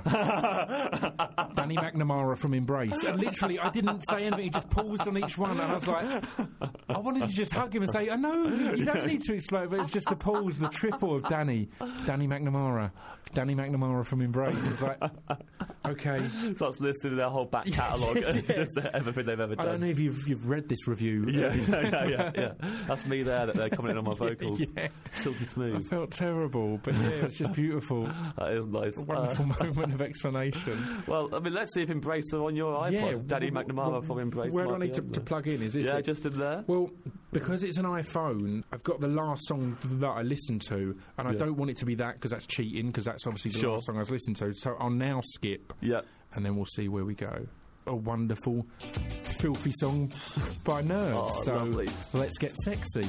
[SPEAKER 10] Danny McNamara from Embrace. And literally, I didn't say anything. He just paused on each one. And I was like, I wanted to just hug him and say, I know, you don't need to explain, but it's just the pause, the triple of Danny. Danny McNamara. Danny McNamara from Embrace. It's like, okay.
[SPEAKER 2] Starts listing their whole back catalogue, just everything they've ever
[SPEAKER 10] I
[SPEAKER 2] done.
[SPEAKER 10] don't know if you've, you've read this review.
[SPEAKER 2] Yeah, yeah, yeah, yeah. That's me there, that they're commenting on my vocals.
[SPEAKER 10] Yeah.
[SPEAKER 2] Silky
[SPEAKER 10] I
[SPEAKER 2] smooth.
[SPEAKER 10] felt terrible, but yeah, it's just beautiful.
[SPEAKER 2] That is nice.
[SPEAKER 10] A wonderful
[SPEAKER 2] Uh,
[SPEAKER 10] moment of explanation.
[SPEAKER 2] well, I mean, let's see if Embrace are on your iPod.
[SPEAKER 10] Yeah,
[SPEAKER 2] Danny
[SPEAKER 10] w-
[SPEAKER 2] McNamara
[SPEAKER 10] w-
[SPEAKER 2] from Embrace.
[SPEAKER 10] Where do
[SPEAKER 2] might
[SPEAKER 10] I
[SPEAKER 2] be
[SPEAKER 10] need to,
[SPEAKER 2] on
[SPEAKER 10] to
[SPEAKER 2] there.
[SPEAKER 10] plug in? Is this
[SPEAKER 2] Yeah,
[SPEAKER 10] it?
[SPEAKER 2] just in there.
[SPEAKER 10] Well, because it's an iPhone, I've got the last song that I listened to, and I
[SPEAKER 2] Yeah.
[SPEAKER 10] don't want it to be that because that's cheating, because that's obviously the
[SPEAKER 2] Sure.
[SPEAKER 10] last song I was listening to. So I'll now skip,
[SPEAKER 2] Yeah.
[SPEAKER 10] and then we'll see where we go. A wonderful, filthy song by Nerds.
[SPEAKER 2] Oh,
[SPEAKER 10] so
[SPEAKER 2] lovely.
[SPEAKER 10] let's get sexy.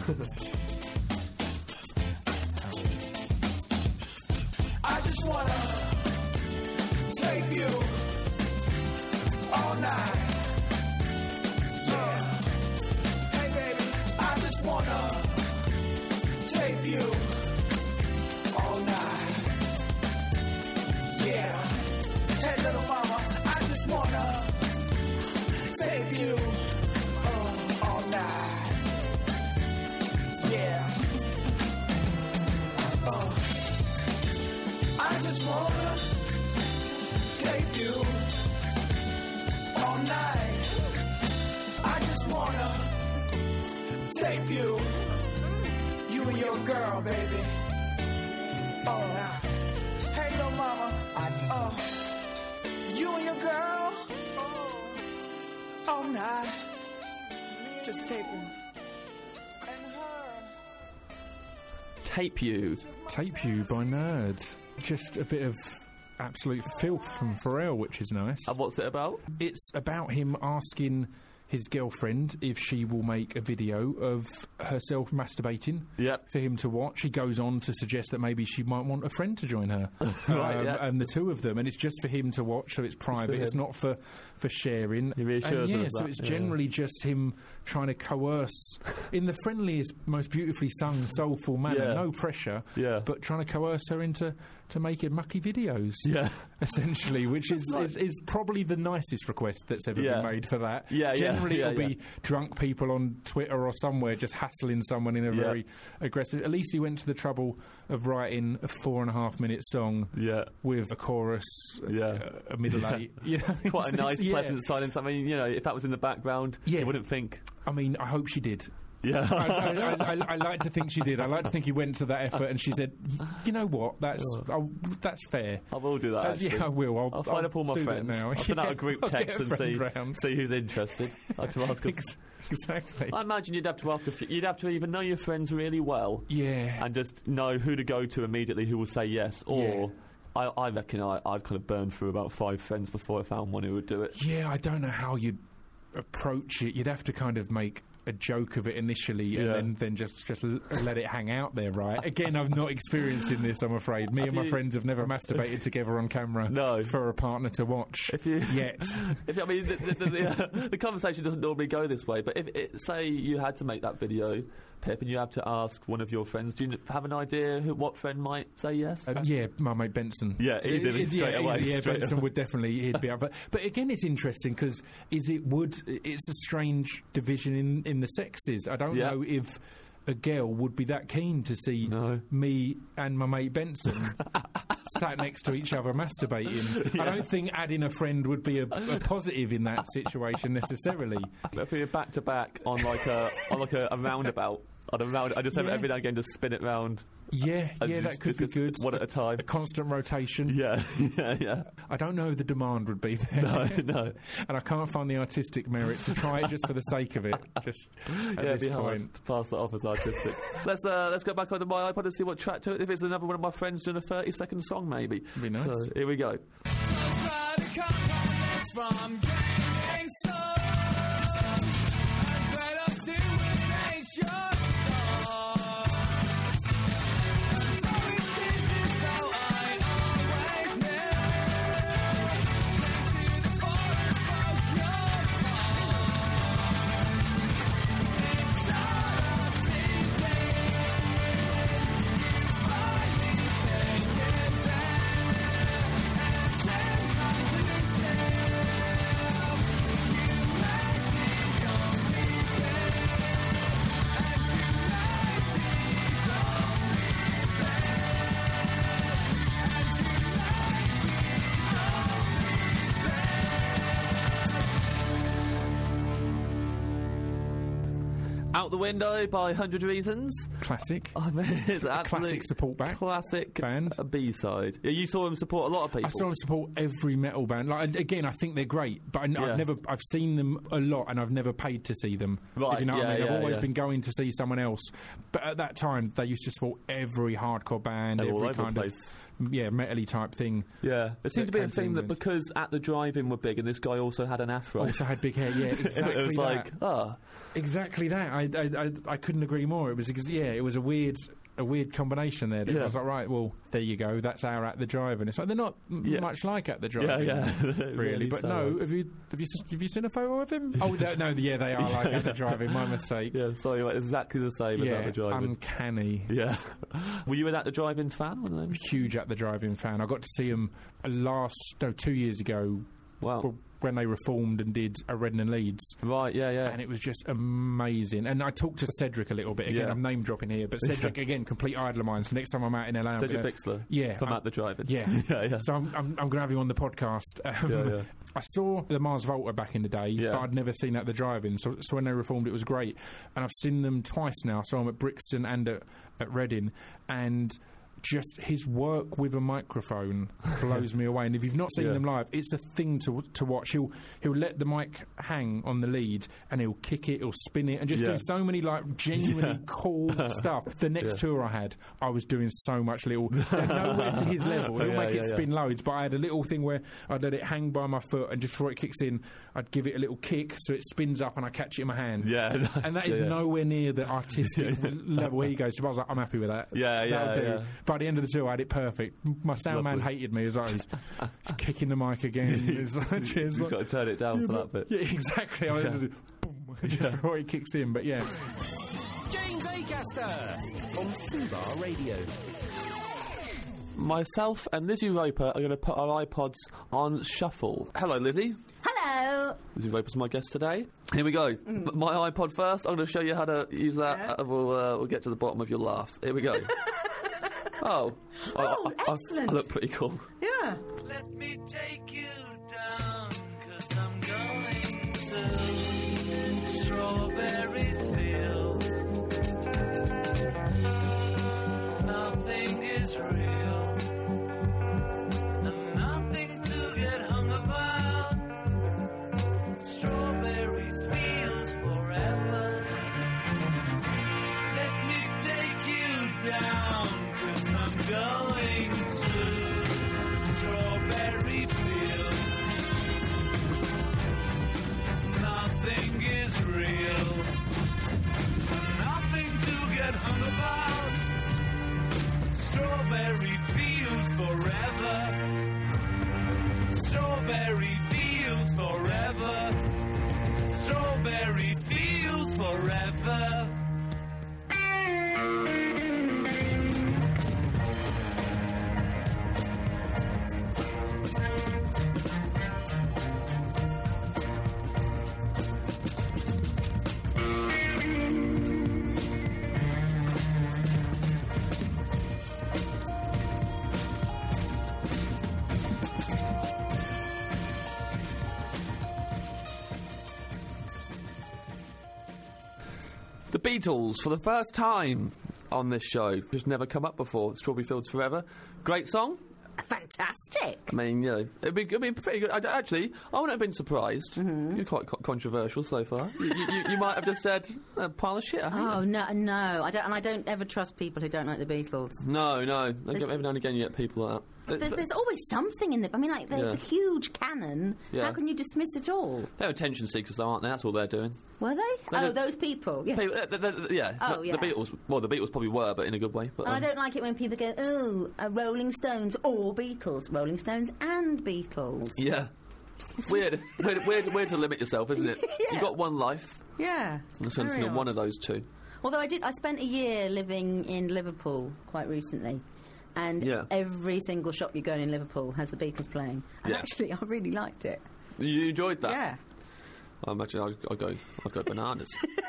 [SPEAKER 6] I just wanna save you all night. Yeah. Hey baby, I just wanna save you all night. Yeah. Hey little mama, I just wanna save you uh, all night. Yeah. Uh. I just wanna save you all night. I just wanna save you, you and your girl, baby. All right. I'm not just taping.
[SPEAKER 2] Tape You.
[SPEAKER 10] Tape You by Nerd. Just a bit of absolute filth from Pharrell, which is nice.
[SPEAKER 2] And what's it about?
[SPEAKER 10] It's about him asking his girlfriend if she will make a video of herself masturbating
[SPEAKER 2] Yep.
[SPEAKER 10] for him to watch. He goes on to suggest that maybe she might want a friend to join her.
[SPEAKER 2] Right,
[SPEAKER 10] um,
[SPEAKER 2] yeah.
[SPEAKER 10] And the two of them, and it's just for him to watch, so it's private. It's,
[SPEAKER 2] him.
[SPEAKER 10] not for, for sharing.
[SPEAKER 2] He reassures
[SPEAKER 10] and yeah,
[SPEAKER 2] her of
[SPEAKER 10] so
[SPEAKER 2] that,
[SPEAKER 10] it's
[SPEAKER 2] yeah.
[SPEAKER 10] generally just him trying to coerce, in the friendliest, most beautifully sung, soulful manner,
[SPEAKER 2] Yeah.
[SPEAKER 10] no pressure,
[SPEAKER 2] Yeah.
[SPEAKER 10] but trying to coerce her into to making mucky videos.
[SPEAKER 2] Yeah.
[SPEAKER 10] Essentially, which is,
[SPEAKER 2] Right.
[SPEAKER 10] is, is probably the nicest request that's ever
[SPEAKER 2] Yeah.
[SPEAKER 10] been made for that.
[SPEAKER 2] Yeah, yeah,
[SPEAKER 10] Generally,
[SPEAKER 2] yeah,
[SPEAKER 10] it'll
[SPEAKER 2] yeah.
[SPEAKER 10] be drunk people on Twitter or somewhere just hassling someone in a
[SPEAKER 2] Yeah.
[SPEAKER 10] very aggressive. At least he went to the trouble of writing a four and a half minute song
[SPEAKER 2] Yeah.
[SPEAKER 10] with a chorus,
[SPEAKER 2] Yeah.
[SPEAKER 10] uh, a middle
[SPEAKER 2] Yeah.
[SPEAKER 10] eight. You know,
[SPEAKER 2] Quite a nice,
[SPEAKER 10] yeah.
[SPEAKER 2] pleasant silence. I mean, you know, if that was in the background,
[SPEAKER 10] Yeah.
[SPEAKER 2] you wouldn't think.
[SPEAKER 10] I mean, I hope she did.
[SPEAKER 2] Yeah.
[SPEAKER 10] I, I, I, I, I like to think she did. I like to think he went to that effort and she said, "You know what? That's I'll, that's fair."
[SPEAKER 2] I will do that.
[SPEAKER 10] That's-
[SPEAKER 2] Actually.
[SPEAKER 10] yeah, I will. I'll,
[SPEAKER 2] I'll find
[SPEAKER 10] I'll
[SPEAKER 2] up all my
[SPEAKER 10] do that
[SPEAKER 2] friends.
[SPEAKER 10] now.
[SPEAKER 2] I'll send out
[SPEAKER 10] Yeah,
[SPEAKER 2] a group
[SPEAKER 10] I'll
[SPEAKER 2] text
[SPEAKER 10] get a
[SPEAKER 2] and see
[SPEAKER 10] friend round.
[SPEAKER 2] see who's interested. I have to ask. A,
[SPEAKER 10] Ex- exactly.
[SPEAKER 2] I imagine you'd have to ask. A few, you'd have to either know your friends really well,
[SPEAKER 10] Yeah.
[SPEAKER 2] and just know who to go to immediately who will say yes, or I, I reckon I, I'd kind of burn through about five friends before I found one who would do it.
[SPEAKER 10] Yeah, I don't know how you'd approach it. You'd have to kind of make a joke of it initially and
[SPEAKER 2] Yeah.
[SPEAKER 10] then, then just, just l- let it hang out there, right? Again, I've not experienced in this, I'm afraid. Me and my
[SPEAKER 2] you-
[SPEAKER 10] friends have never masturbated together on camera
[SPEAKER 2] No.
[SPEAKER 10] for a partner to watch
[SPEAKER 2] If you
[SPEAKER 10] yet.
[SPEAKER 2] If, I mean, the, the, the, the, uh, the conversation doesn't normally go this way, but if it, say you had to make that video, Pip, and you have to ask one of your friends, do you have an idea who, what friend might say yes?
[SPEAKER 10] Uh, yeah, my mate Benson.
[SPEAKER 2] Yeah, easily,
[SPEAKER 10] Uh,
[SPEAKER 2] straight
[SPEAKER 10] yeah,
[SPEAKER 2] away,
[SPEAKER 10] easy, yeah,
[SPEAKER 2] straight
[SPEAKER 10] Benson
[SPEAKER 2] away.
[SPEAKER 10] would definitely he'd be up. But, but again, it's interesting because is it would it's a strange division in in the sexes. I don't
[SPEAKER 2] Yeah.
[SPEAKER 10] know if a girl would be that keen to see
[SPEAKER 2] No.
[SPEAKER 10] me and my mate Benson sat next to each other masturbating. I don't think adding a friend would be a, a positive in that situation necessarily.
[SPEAKER 2] If you're back to back on like a on like a, a roundabout, on a round, I just have
[SPEAKER 10] Yeah.
[SPEAKER 2] every now and again just spin it round.
[SPEAKER 10] Yeah,
[SPEAKER 2] And
[SPEAKER 10] yeah,
[SPEAKER 2] just-
[SPEAKER 10] that could be
[SPEAKER 2] just
[SPEAKER 10] good.
[SPEAKER 2] one at a time.
[SPEAKER 10] A constant rotation.
[SPEAKER 2] Yeah, yeah, yeah.
[SPEAKER 10] I don't know if the demand would be there.
[SPEAKER 2] No, no.
[SPEAKER 10] And I can't find the artistic merit to try it just for the sake of it. Just at
[SPEAKER 2] Yeah, it'd
[SPEAKER 10] this
[SPEAKER 2] be
[SPEAKER 10] point.
[SPEAKER 2] hard to pass that off as artistic. let's uh, let's go back onto my iPod and see what track to it. If it's another one of my friends doing a thirty second song, maybe.
[SPEAKER 10] Be nice.
[SPEAKER 2] So, here we go.
[SPEAKER 8] Try to cut corners from getting stuck. And right up to it ain't your start. And though it seems as though I always knew, to the bottom of your heart, it's all I've seen. You finally take it back and send my
[SPEAKER 2] Out the Window by one hundred Reasons.
[SPEAKER 10] Classic.
[SPEAKER 2] I mean, it's absolute
[SPEAKER 10] Classic support back.
[SPEAKER 2] classic
[SPEAKER 10] band.
[SPEAKER 2] a B-side. Yeah, you saw him support a lot of people.
[SPEAKER 10] I saw them support every metal band. Like again, I think they're great, but I,
[SPEAKER 2] Yeah.
[SPEAKER 10] I've never, I've seen them a lot, and I've never paid to see them.
[SPEAKER 2] Right,
[SPEAKER 10] If you know what I
[SPEAKER 2] yeah,
[SPEAKER 10] mean? I've
[SPEAKER 2] yeah,
[SPEAKER 10] always
[SPEAKER 2] yeah.
[SPEAKER 10] been going to see someone else. But at that time, they used to support every hardcore band,
[SPEAKER 2] They're all
[SPEAKER 10] every
[SPEAKER 2] over the
[SPEAKER 10] kind
[SPEAKER 2] place.
[SPEAKER 10] of yeah, metally type thing.
[SPEAKER 2] Yeah, there seemed to be a
[SPEAKER 10] came to
[SPEAKER 2] thing that
[SPEAKER 10] England.
[SPEAKER 2] because At the Drive-In were big, and this guy also had an afro.
[SPEAKER 10] Also had big hair. Yeah, exactly.
[SPEAKER 2] it was
[SPEAKER 10] that.
[SPEAKER 2] like, ah,
[SPEAKER 10] Exactly that. I, I, I, I couldn't agree more. It was ex- yeah, it was a weird a weird combination there. That
[SPEAKER 2] Yeah.
[SPEAKER 10] I was like, right, well, there you go. That's our At the Drive-In. It's like they're not m-
[SPEAKER 2] Yeah.
[SPEAKER 10] much like At the
[SPEAKER 2] yeah,
[SPEAKER 10] Drive-In.
[SPEAKER 2] yeah,
[SPEAKER 10] Really,
[SPEAKER 2] really
[SPEAKER 10] but
[SPEAKER 2] so.
[SPEAKER 10] no. Have you have you s- have you seen a photo of him? Oh no, no, yeah, they are like At the Drive-In. My mistake.
[SPEAKER 2] Yeah, sorry, right, exactly the same as
[SPEAKER 10] Yeah,
[SPEAKER 2] At the Drive-In.
[SPEAKER 10] uncanny.
[SPEAKER 2] Yeah. Were you an At the Drive-In fan? One of them?
[SPEAKER 10] Huge At the Drive-In fan. I got to see him last no two years ago.
[SPEAKER 2] Wow.
[SPEAKER 10] w- When they reformed and did a Redden and Leeds.
[SPEAKER 2] Right, yeah, yeah.
[SPEAKER 10] And it was just amazing. And I talked to Cedric a little bit. Again,
[SPEAKER 2] Yeah.
[SPEAKER 10] I'm name dropping here, but Cedric, again, complete idol of mine. So next time I'm out in L A, I'm
[SPEAKER 2] Cedric
[SPEAKER 10] gonna-
[SPEAKER 2] Bixler.
[SPEAKER 10] Yeah,
[SPEAKER 2] From
[SPEAKER 10] I'm-
[SPEAKER 2] At the Drive-In.
[SPEAKER 10] Yeah.
[SPEAKER 2] yeah, yeah.
[SPEAKER 10] So I'm, I'm, I'm going to have him on the podcast. Um,
[SPEAKER 2] Yeah, yeah.
[SPEAKER 10] I saw the Mars Volta back in the day,
[SPEAKER 2] Yeah.
[SPEAKER 10] but I'd never seen At the Drive-In. So, so when they reformed, it was great. And I've seen them twice now. So I'm at Brixton and at, at Reading. And just his work with a microphone blows me away. And if you've not seen
[SPEAKER 2] Yeah.
[SPEAKER 10] them live, it's a thing to to watch. He'll he'll let the mic hang on the lead, and he'll kick it, he'll spin it, and just
[SPEAKER 2] Yeah.
[SPEAKER 10] do so many like genuinely cool stuff. The next
[SPEAKER 2] Yeah.
[SPEAKER 10] tour I had, I was doing so much little, nowhere to his level. He'll
[SPEAKER 2] Yeah,
[SPEAKER 10] make
[SPEAKER 2] yeah,
[SPEAKER 10] it
[SPEAKER 2] yeah.
[SPEAKER 10] spin loads, but I had a little thing where I'd let it hang by my foot, and just before it kicks in, I'd give it a little kick so it spins up, and I catch it in my hand.
[SPEAKER 2] Yeah, nice.
[SPEAKER 10] And that is
[SPEAKER 2] Yeah, yeah.
[SPEAKER 10] nowhere near the artistic level he goes to. I was like, I'm happy with that.
[SPEAKER 2] Yeah, yeah,
[SPEAKER 10] That'll do.
[SPEAKER 2] yeah.
[SPEAKER 10] By the end of the tour, I had it perfect. My sound man
[SPEAKER 2] Lovely.
[SPEAKER 10] hated me. He was like, he's, he's kicking the mic again. It's like, it's
[SPEAKER 2] You've
[SPEAKER 10] like-
[SPEAKER 2] got to turn it down
[SPEAKER 10] Yeah,
[SPEAKER 2] for
[SPEAKER 10] but-
[SPEAKER 2] that bit.
[SPEAKER 10] Yeah, exactly. I was just, boom, just before it kicks in. But yeah,
[SPEAKER 1] James Acaster on Fubar Radio.
[SPEAKER 2] Myself and Lizzie Roper are going to put our iPods on shuffle. Hello, Lizzie.
[SPEAKER 11] Hello.
[SPEAKER 2] Lizzie Roper's my guest today. Here we go. M- My iPod first. I'm going to show you how to use that.
[SPEAKER 11] Yeah.
[SPEAKER 2] Uh, we'll, uh, we'll get to the bottom of your laugh. Here we go. oh. I-
[SPEAKER 11] Oh,
[SPEAKER 2] I, I,
[SPEAKER 11] excellent.
[SPEAKER 2] I look pretty cool.
[SPEAKER 11] Yeah.
[SPEAKER 6] Let me take you down, cause I'm going to Strawberry Fields. Nothing is real, and nothing to get hung about. Strawberry Fields forever. Let me take you down, cause I'm going to Strawberry Fields. Nothing is real, nothing to get hung about. Strawberry Fields forever. Strawberry Fields forever. Strawberry Fields forever.
[SPEAKER 2] The Beatles, for the first time on this show. Just never come up before. Strawberry Fields Forever. Great song.
[SPEAKER 11] Fantastic.
[SPEAKER 2] I mean, you know, it'd be, it'd be pretty good. I, actually, I wouldn't have been surprised.
[SPEAKER 11] Mm-hmm.
[SPEAKER 2] You're quite co- controversial so far. you, you, you might have just said, a pile of shit, I hate
[SPEAKER 11] Oh
[SPEAKER 2] them."
[SPEAKER 11] no, no, I don't, and I don't ever trust people who don't like the Beatles.
[SPEAKER 2] No, no. Every now and again you get people like that.
[SPEAKER 11] There, there's always something in the. I mean, like the,
[SPEAKER 2] Yeah.
[SPEAKER 11] the huge canon.
[SPEAKER 2] Yeah.
[SPEAKER 11] How can you dismiss it all?
[SPEAKER 2] They're attention seekers, though, aren't they? That's all they're doing.
[SPEAKER 11] Were they?
[SPEAKER 2] They
[SPEAKER 11] oh,
[SPEAKER 2] don't-
[SPEAKER 11] those people. Yeah.
[SPEAKER 2] People, uh, th- th- th- yeah.
[SPEAKER 11] Oh,
[SPEAKER 2] the,
[SPEAKER 11] yeah.
[SPEAKER 2] the Beatles. Well, the Beatles probably were, but in a good way. But,
[SPEAKER 11] And I
[SPEAKER 2] um,
[SPEAKER 11] don't like it when people go, "Oh, uh, Rolling Stones or Beatles, Rolling Stones and Beatles."
[SPEAKER 2] Yeah. It's weird. weird, weird, weird to limit yourself, isn't it?
[SPEAKER 11] Yeah.
[SPEAKER 2] You've got one life.
[SPEAKER 11] Yeah.
[SPEAKER 2] And sentencing
[SPEAKER 11] Very
[SPEAKER 2] on one
[SPEAKER 11] odd.
[SPEAKER 2] of those two.
[SPEAKER 11] Although I did, I spent a year living in Liverpool quite recently, and
[SPEAKER 2] Yeah.
[SPEAKER 11] every single shop you go in in Liverpool has the Beatles playing. And
[SPEAKER 2] Yeah.
[SPEAKER 11] actually, I really liked it.
[SPEAKER 2] You enjoyed that?
[SPEAKER 11] Yeah.
[SPEAKER 2] I imagine I'd, I'd go. I'd go bananas.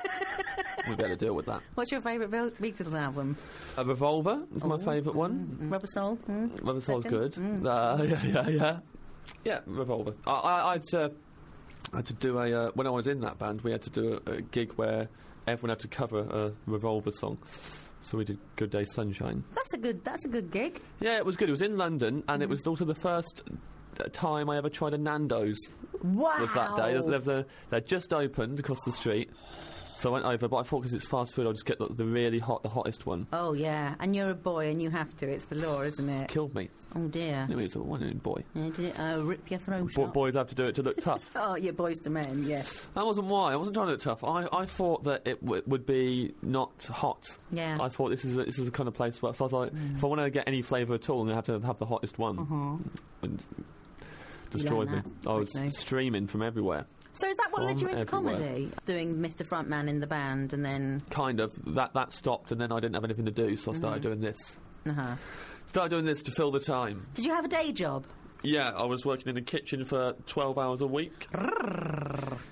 [SPEAKER 2] We'd better deal with that.
[SPEAKER 11] What's your favourite Be- Beatles album?
[SPEAKER 2] A Revolver is my favourite one.
[SPEAKER 11] Rubber Soul. Mm.
[SPEAKER 2] Rubber Soul's
[SPEAKER 11] Second?
[SPEAKER 2] good. Uh, yeah, yeah, yeah. Yeah, Revolver. I, I, I'd, uh, I had to do a. Uh, when I was in that band, we had to do a, a gig where everyone had to cover a Revolver song. So we did Good Day Sunshine.
[SPEAKER 11] That's a good. That's a good gig.
[SPEAKER 2] Yeah, it was good. It was in London, and it was also the first uh, time I ever tried a Nando's.
[SPEAKER 11] Wow.
[SPEAKER 2] Was that day? There was a, they'd just opened across the street, so I went over. But I thought because it's fast food, I'll just get the, the really hot, the hottest one.
[SPEAKER 11] Oh yeah, and you're a boy, and you have to. It's the law, isn't it?
[SPEAKER 2] Killed me.
[SPEAKER 11] Oh dear.
[SPEAKER 2] Anyway, it's a one in boy.
[SPEAKER 11] Yeah, did it uh, rip your throat
[SPEAKER 2] Bo-
[SPEAKER 11] out?
[SPEAKER 2] boys have to do it to look tough.
[SPEAKER 11] Oh, you're boys to men. Yes.
[SPEAKER 2] That wasn't why. I wasn't trying to look tough. I, I thought that it w- would be not hot.
[SPEAKER 11] Yeah.
[SPEAKER 2] I thought this is a, this is the kind of place where. So I was like, if I want to get any flavour at all, then I have to have the hottest one.
[SPEAKER 11] Uh-huh.
[SPEAKER 2] And destroyed me.
[SPEAKER 11] learn that
[SPEAKER 2] I was
[SPEAKER 11] quickly.
[SPEAKER 2] streaming from everywhere.
[SPEAKER 11] So is that what led you
[SPEAKER 2] From
[SPEAKER 11] into
[SPEAKER 2] everywhere.
[SPEAKER 11] comedy? Doing Mister Frontman in the band, and then.
[SPEAKER 2] Kind of. That that stopped, and then I didn't have anything to do, so I started
[SPEAKER 11] Mm-hmm.
[SPEAKER 2] doing this.
[SPEAKER 11] Uh huh.
[SPEAKER 2] Started doing this to fill the time.
[SPEAKER 11] Did you have a day job?
[SPEAKER 2] Yeah, I was working in the kitchen for twelve hours a week.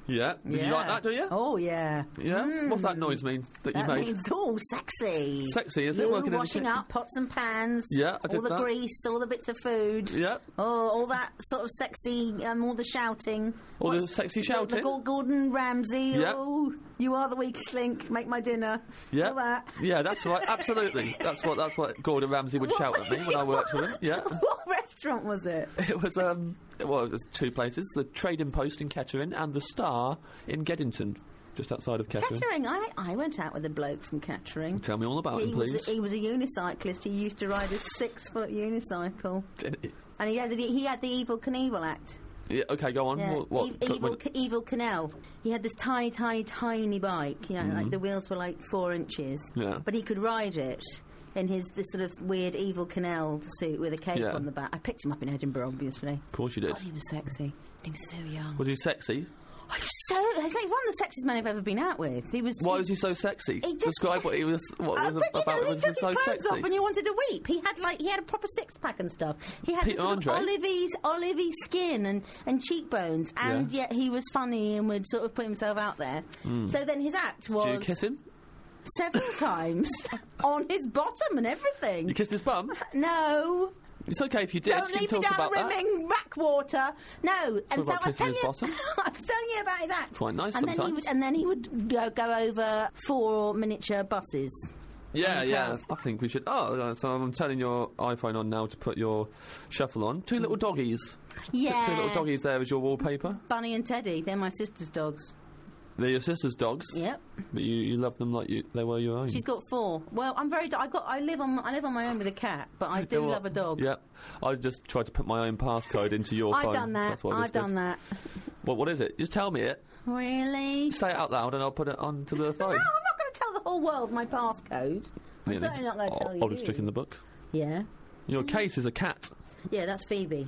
[SPEAKER 2] Yeah.
[SPEAKER 11] Yeah.
[SPEAKER 2] You like that, do you?
[SPEAKER 11] Oh, yeah.
[SPEAKER 2] Yeah? What's that noise mean that,
[SPEAKER 11] That
[SPEAKER 2] you made?
[SPEAKER 11] means, oh, sexy.
[SPEAKER 2] Sexy, is it?
[SPEAKER 11] You
[SPEAKER 2] Working in the
[SPEAKER 11] washing
[SPEAKER 2] kitchen?
[SPEAKER 11] up pots and pans.
[SPEAKER 2] Yeah, I did
[SPEAKER 11] All the
[SPEAKER 2] that.
[SPEAKER 11] grease, all the bits of food.
[SPEAKER 2] Yeah.
[SPEAKER 11] Oh, all that sort of sexy, um, all the shouting.
[SPEAKER 2] All the
[SPEAKER 11] What's-
[SPEAKER 2] sexy
[SPEAKER 11] the-
[SPEAKER 2] shouting?
[SPEAKER 11] The, Gor- Gordon Ramsay.
[SPEAKER 2] Yeah.
[SPEAKER 11] Oh, you are the weakest link. Make my dinner.
[SPEAKER 2] Yeah.
[SPEAKER 11] All that.
[SPEAKER 2] Yeah, that's right. Absolutely. That's what that's what Gordon Ramsay would shout at me when I worked with him. Yeah.
[SPEAKER 11] What restaurant was it?
[SPEAKER 2] It was um well, it was two places, the Trading Post in Kettering and the Star in Geddington, just outside of Kettering.
[SPEAKER 11] Kettering. I, I went out with a bloke from Kettering.
[SPEAKER 2] Tell me all about
[SPEAKER 11] He
[SPEAKER 2] him,
[SPEAKER 11] was,
[SPEAKER 2] please.
[SPEAKER 11] a, he was a unicyclist. He used to ride a six-foot unicycle.
[SPEAKER 2] Did he?
[SPEAKER 11] And he had the, he had the Evil Knievel act.
[SPEAKER 2] Yeah, okay, go on.
[SPEAKER 11] Yeah,
[SPEAKER 2] What, what,
[SPEAKER 11] E-
[SPEAKER 2] co-
[SPEAKER 11] evil,
[SPEAKER 2] when-
[SPEAKER 11] K- evil Canal. He had this tiny, tiny, tiny bike. You know,
[SPEAKER 2] Mm-hmm.
[SPEAKER 11] like the wheels were like four inches.
[SPEAKER 2] Yeah.
[SPEAKER 11] But he could ride it in his this sort of weird Evil Canal suit with a cape
[SPEAKER 2] Yeah.
[SPEAKER 11] on the back. I picked him up in Edinburgh, obviously.
[SPEAKER 2] Of course you did.
[SPEAKER 11] God, he was sexy. He was so young.
[SPEAKER 2] Was he sexy?
[SPEAKER 11] Oh, he was so he's like one of the sexiest men I've ever been out with. He was.
[SPEAKER 2] Why was he so sexy?
[SPEAKER 11] He just-
[SPEAKER 2] Describe what he was. What
[SPEAKER 11] Uh,
[SPEAKER 2] was
[SPEAKER 11] but, you
[SPEAKER 2] about?
[SPEAKER 11] know, he
[SPEAKER 2] Was
[SPEAKER 11] took
[SPEAKER 2] he
[SPEAKER 11] his
[SPEAKER 2] so
[SPEAKER 11] clothes
[SPEAKER 2] sexy?
[SPEAKER 11] off and you wanted to weep. He had like he had a proper six pack and stuff. He had
[SPEAKER 2] Peter
[SPEAKER 11] this sort of
[SPEAKER 2] Andre?
[SPEAKER 11] olivey, olivey skin and, and cheekbones, and
[SPEAKER 2] Yeah.
[SPEAKER 11] yet he was funny and would sort of put himself out there. So then his act was
[SPEAKER 2] Did you kiss him?
[SPEAKER 11] several times on his bottom and everything.
[SPEAKER 2] You kissed his bum?
[SPEAKER 11] No.
[SPEAKER 2] It's okay if you did.
[SPEAKER 11] Don't
[SPEAKER 2] you
[SPEAKER 11] leave
[SPEAKER 2] can
[SPEAKER 11] me
[SPEAKER 2] talk
[SPEAKER 11] down
[SPEAKER 2] about that.
[SPEAKER 11] rimming backwater. No, and so
[SPEAKER 2] about
[SPEAKER 11] I was
[SPEAKER 2] kissing
[SPEAKER 11] telling
[SPEAKER 2] his
[SPEAKER 11] you,
[SPEAKER 2] bottom?
[SPEAKER 11] I was telling you about his act.
[SPEAKER 2] Quite nice
[SPEAKER 11] and then he
[SPEAKER 2] sometimes.
[SPEAKER 11] would, and then he would go, go over four miniature buses.
[SPEAKER 2] Yeah,
[SPEAKER 11] on the
[SPEAKER 2] yeah.
[SPEAKER 11] crowd.
[SPEAKER 2] I think we should. Oh, uh, so I'm turning your iPhone on now to put your shuffle on. Two little doggies.
[SPEAKER 11] Yeah.
[SPEAKER 2] Two, two little doggies there as your wallpaper.
[SPEAKER 11] Bunny and Teddy, they're my sister's dogs.
[SPEAKER 2] They're your sister's dogs.
[SPEAKER 11] Yep.
[SPEAKER 2] But you, you love them like you, they were your own.
[SPEAKER 11] She's got four. Well, I'm very. I got. I live on. I live on my own with a cat, but I do
[SPEAKER 2] You know what?
[SPEAKER 11] love a dog.
[SPEAKER 2] Yeah. I just tried to put my own passcode into your
[SPEAKER 11] I've
[SPEAKER 2] phone.
[SPEAKER 11] done that.
[SPEAKER 2] That's what I
[SPEAKER 11] I've
[SPEAKER 2] just
[SPEAKER 11] done
[SPEAKER 2] did.
[SPEAKER 11] that.
[SPEAKER 2] What, what is it? Just tell me it.
[SPEAKER 11] Really?
[SPEAKER 2] Say it out loud and I'll put it onto the phone.
[SPEAKER 11] No, I'm not going to tell the whole world my passcode. I'm
[SPEAKER 2] Really?
[SPEAKER 11] certainly not going to
[SPEAKER 2] Oh,
[SPEAKER 11] tell you.
[SPEAKER 2] oldest trick in the book.
[SPEAKER 11] Yeah.
[SPEAKER 2] Your case is a cat.
[SPEAKER 11] Yeah, that's Phoebe.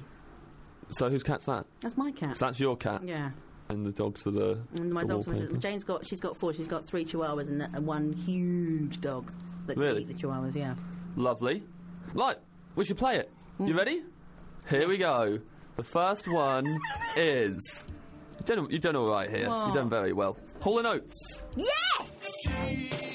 [SPEAKER 2] So whose cat's that?
[SPEAKER 11] That's my cat.
[SPEAKER 2] So that's your cat.
[SPEAKER 11] Yeah.
[SPEAKER 2] And the dogs are the.
[SPEAKER 11] And my
[SPEAKER 2] the
[SPEAKER 11] dogs.
[SPEAKER 2] wallpaper.
[SPEAKER 11] Jane's got. She's got four. She's got three chihuahuas and, and one huge dog that
[SPEAKER 2] Really?
[SPEAKER 11] can eat the chihuahuas. Yeah.
[SPEAKER 2] Lovely. Right, we should play it. You
[SPEAKER 11] Mm.
[SPEAKER 2] ready? Here we go. The first one is. You've done, you've done all right here.
[SPEAKER 11] What?
[SPEAKER 2] You've done very well. Hall and Oates.
[SPEAKER 11] Yes.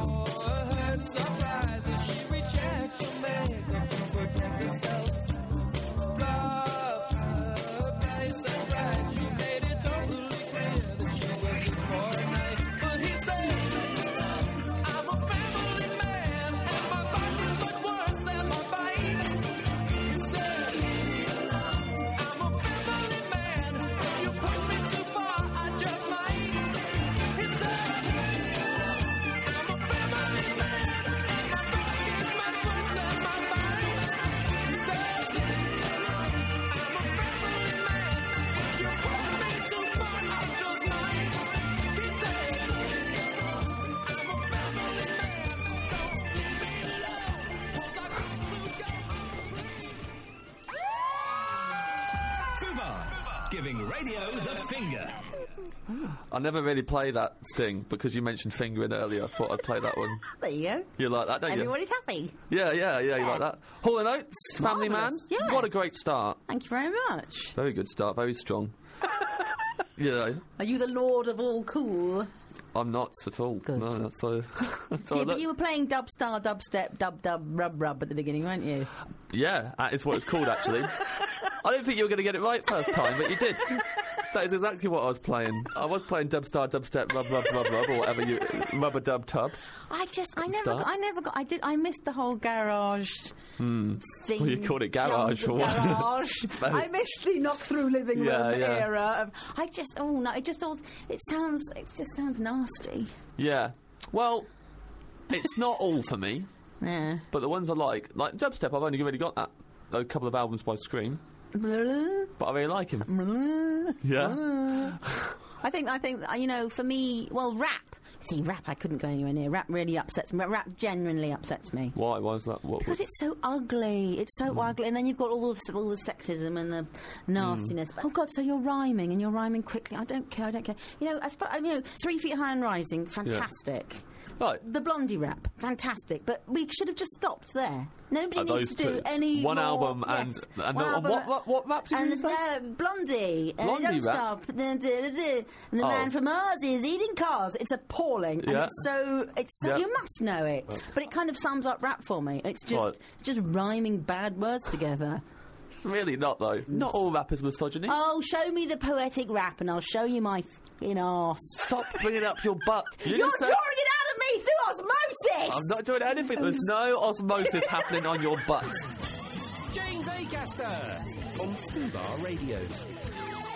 [SPEAKER 1] Fubar, giving radio the finger.
[SPEAKER 2] I never really play that sting because you mentioned fingering earlier. I thought I'd play that one.
[SPEAKER 11] There you go.
[SPEAKER 2] You like that, don't you?
[SPEAKER 11] Everybody's happy.
[SPEAKER 2] Yeah, yeah, yeah, you like that. Hall and Oates, Family Man.
[SPEAKER 11] Marvellous, yes.
[SPEAKER 2] What a great start.
[SPEAKER 11] Thank you very much.
[SPEAKER 2] Very good start, very strong. You know,
[SPEAKER 11] Are you the lord of all cool?
[SPEAKER 2] I'm not at all.
[SPEAKER 11] Good.
[SPEAKER 2] No, that's so. that's how I
[SPEAKER 11] Yeah, but
[SPEAKER 2] look.
[SPEAKER 11] you were playing dub star, dubstep, dub dub, rub rub at the beginning, weren't you?
[SPEAKER 2] Yeah, that is what it's called, actually. I didn't think you were going to get it right first time, but you did. That is exactly what I was playing. I was playing dubstar, dubstep, rub, rub, rub, rub, or whatever you rubber dub tub.
[SPEAKER 11] I just, I never,
[SPEAKER 2] Start.
[SPEAKER 11] got, I never got, I did, I missed the whole garage thing.
[SPEAKER 2] Well, you called it garage
[SPEAKER 11] jungle
[SPEAKER 2] or what?
[SPEAKER 11] Garage.
[SPEAKER 2] very-
[SPEAKER 11] I missed the knock through living room
[SPEAKER 2] Yeah, yeah.
[SPEAKER 11] era. Of, I just, oh no, it just all, it sounds, it just sounds nasty.
[SPEAKER 2] Yeah. Well, it's not all for me,
[SPEAKER 11] Yeah.
[SPEAKER 2] but the ones I like, like dubstep, I've only really got that. A couple of albums by Scream, but I really like him. Yeah.
[SPEAKER 11] I think, I think, uh, you know, for me, well, rap. See, rap, I couldn't go anywhere near. Rap really upsets me. Rap genuinely upsets me.
[SPEAKER 2] Why? Why is that? What?
[SPEAKER 11] Because it's so ugly. It's so ugly. And then you've got all the, all the sexism and the nastiness. Oh, God, so you're rhyming, and you're rhyming quickly. I don't care, I don't care. You know, I suppose, you know, Three Feet High and Rising, fantastic.
[SPEAKER 2] Right.
[SPEAKER 11] The Blondie rap, fantastic. But we should have just stopped there. Nobody
[SPEAKER 2] Uh,
[SPEAKER 11] needs
[SPEAKER 2] those
[SPEAKER 11] to do
[SPEAKER 2] two.
[SPEAKER 11] any
[SPEAKER 2] One
[SPEAKER 11] more-
[SPEAKER 2] album
[SPEAKER 11] yes,
[SPEAKER 2] and, and,
[SPEAKER 11] one
[SPEAKER 2] the-
[SPEAKER 11] album
[SPEAKER 2] what, what what rap did
[SPEAKER 11] and
[SPEAKER 2] you say?
[SPEAKER 11] uh, Blondie, uh,
[SPEAKER 2] Blondie
[SPEAKER 11] Don't
[SPEAKER 2] rap?
[SPEAKER 11] Stop, da, da, da, da, and the
[SPEAKER 2] Oh.
[SPEAKER 11] man from Mars is eating cars. It's appalling, and
[SPEAKER 2] Yeah.
[SPEAKER 11] it's so it's so
[SPEAKER 2] Yeah.
[SPEAKER 11] you must know it. But it kind of sums up rap for me. It's just
[SPEAKER 2] Right.
[SPEAKER 11] it's just rhyming bad words together.
[SPEAKER 2] Really not though. Not all rap is misogyny.
[SPEAKER 11] Oh, show me the poetic rap, and I'll show you my fucking arse.
[SPEAKER 2] Stop bringing up your butt. You
[SPEAKER 11] You're
[SPEAKER 2] just said-
[SPEAKER 11] drawing it out of me through osmosis.
[SPEAKER 2] I'm not doing anything. There's no osmosis happening on your butt.
[SPEAKER 1] James Acaster on Fubar Radio.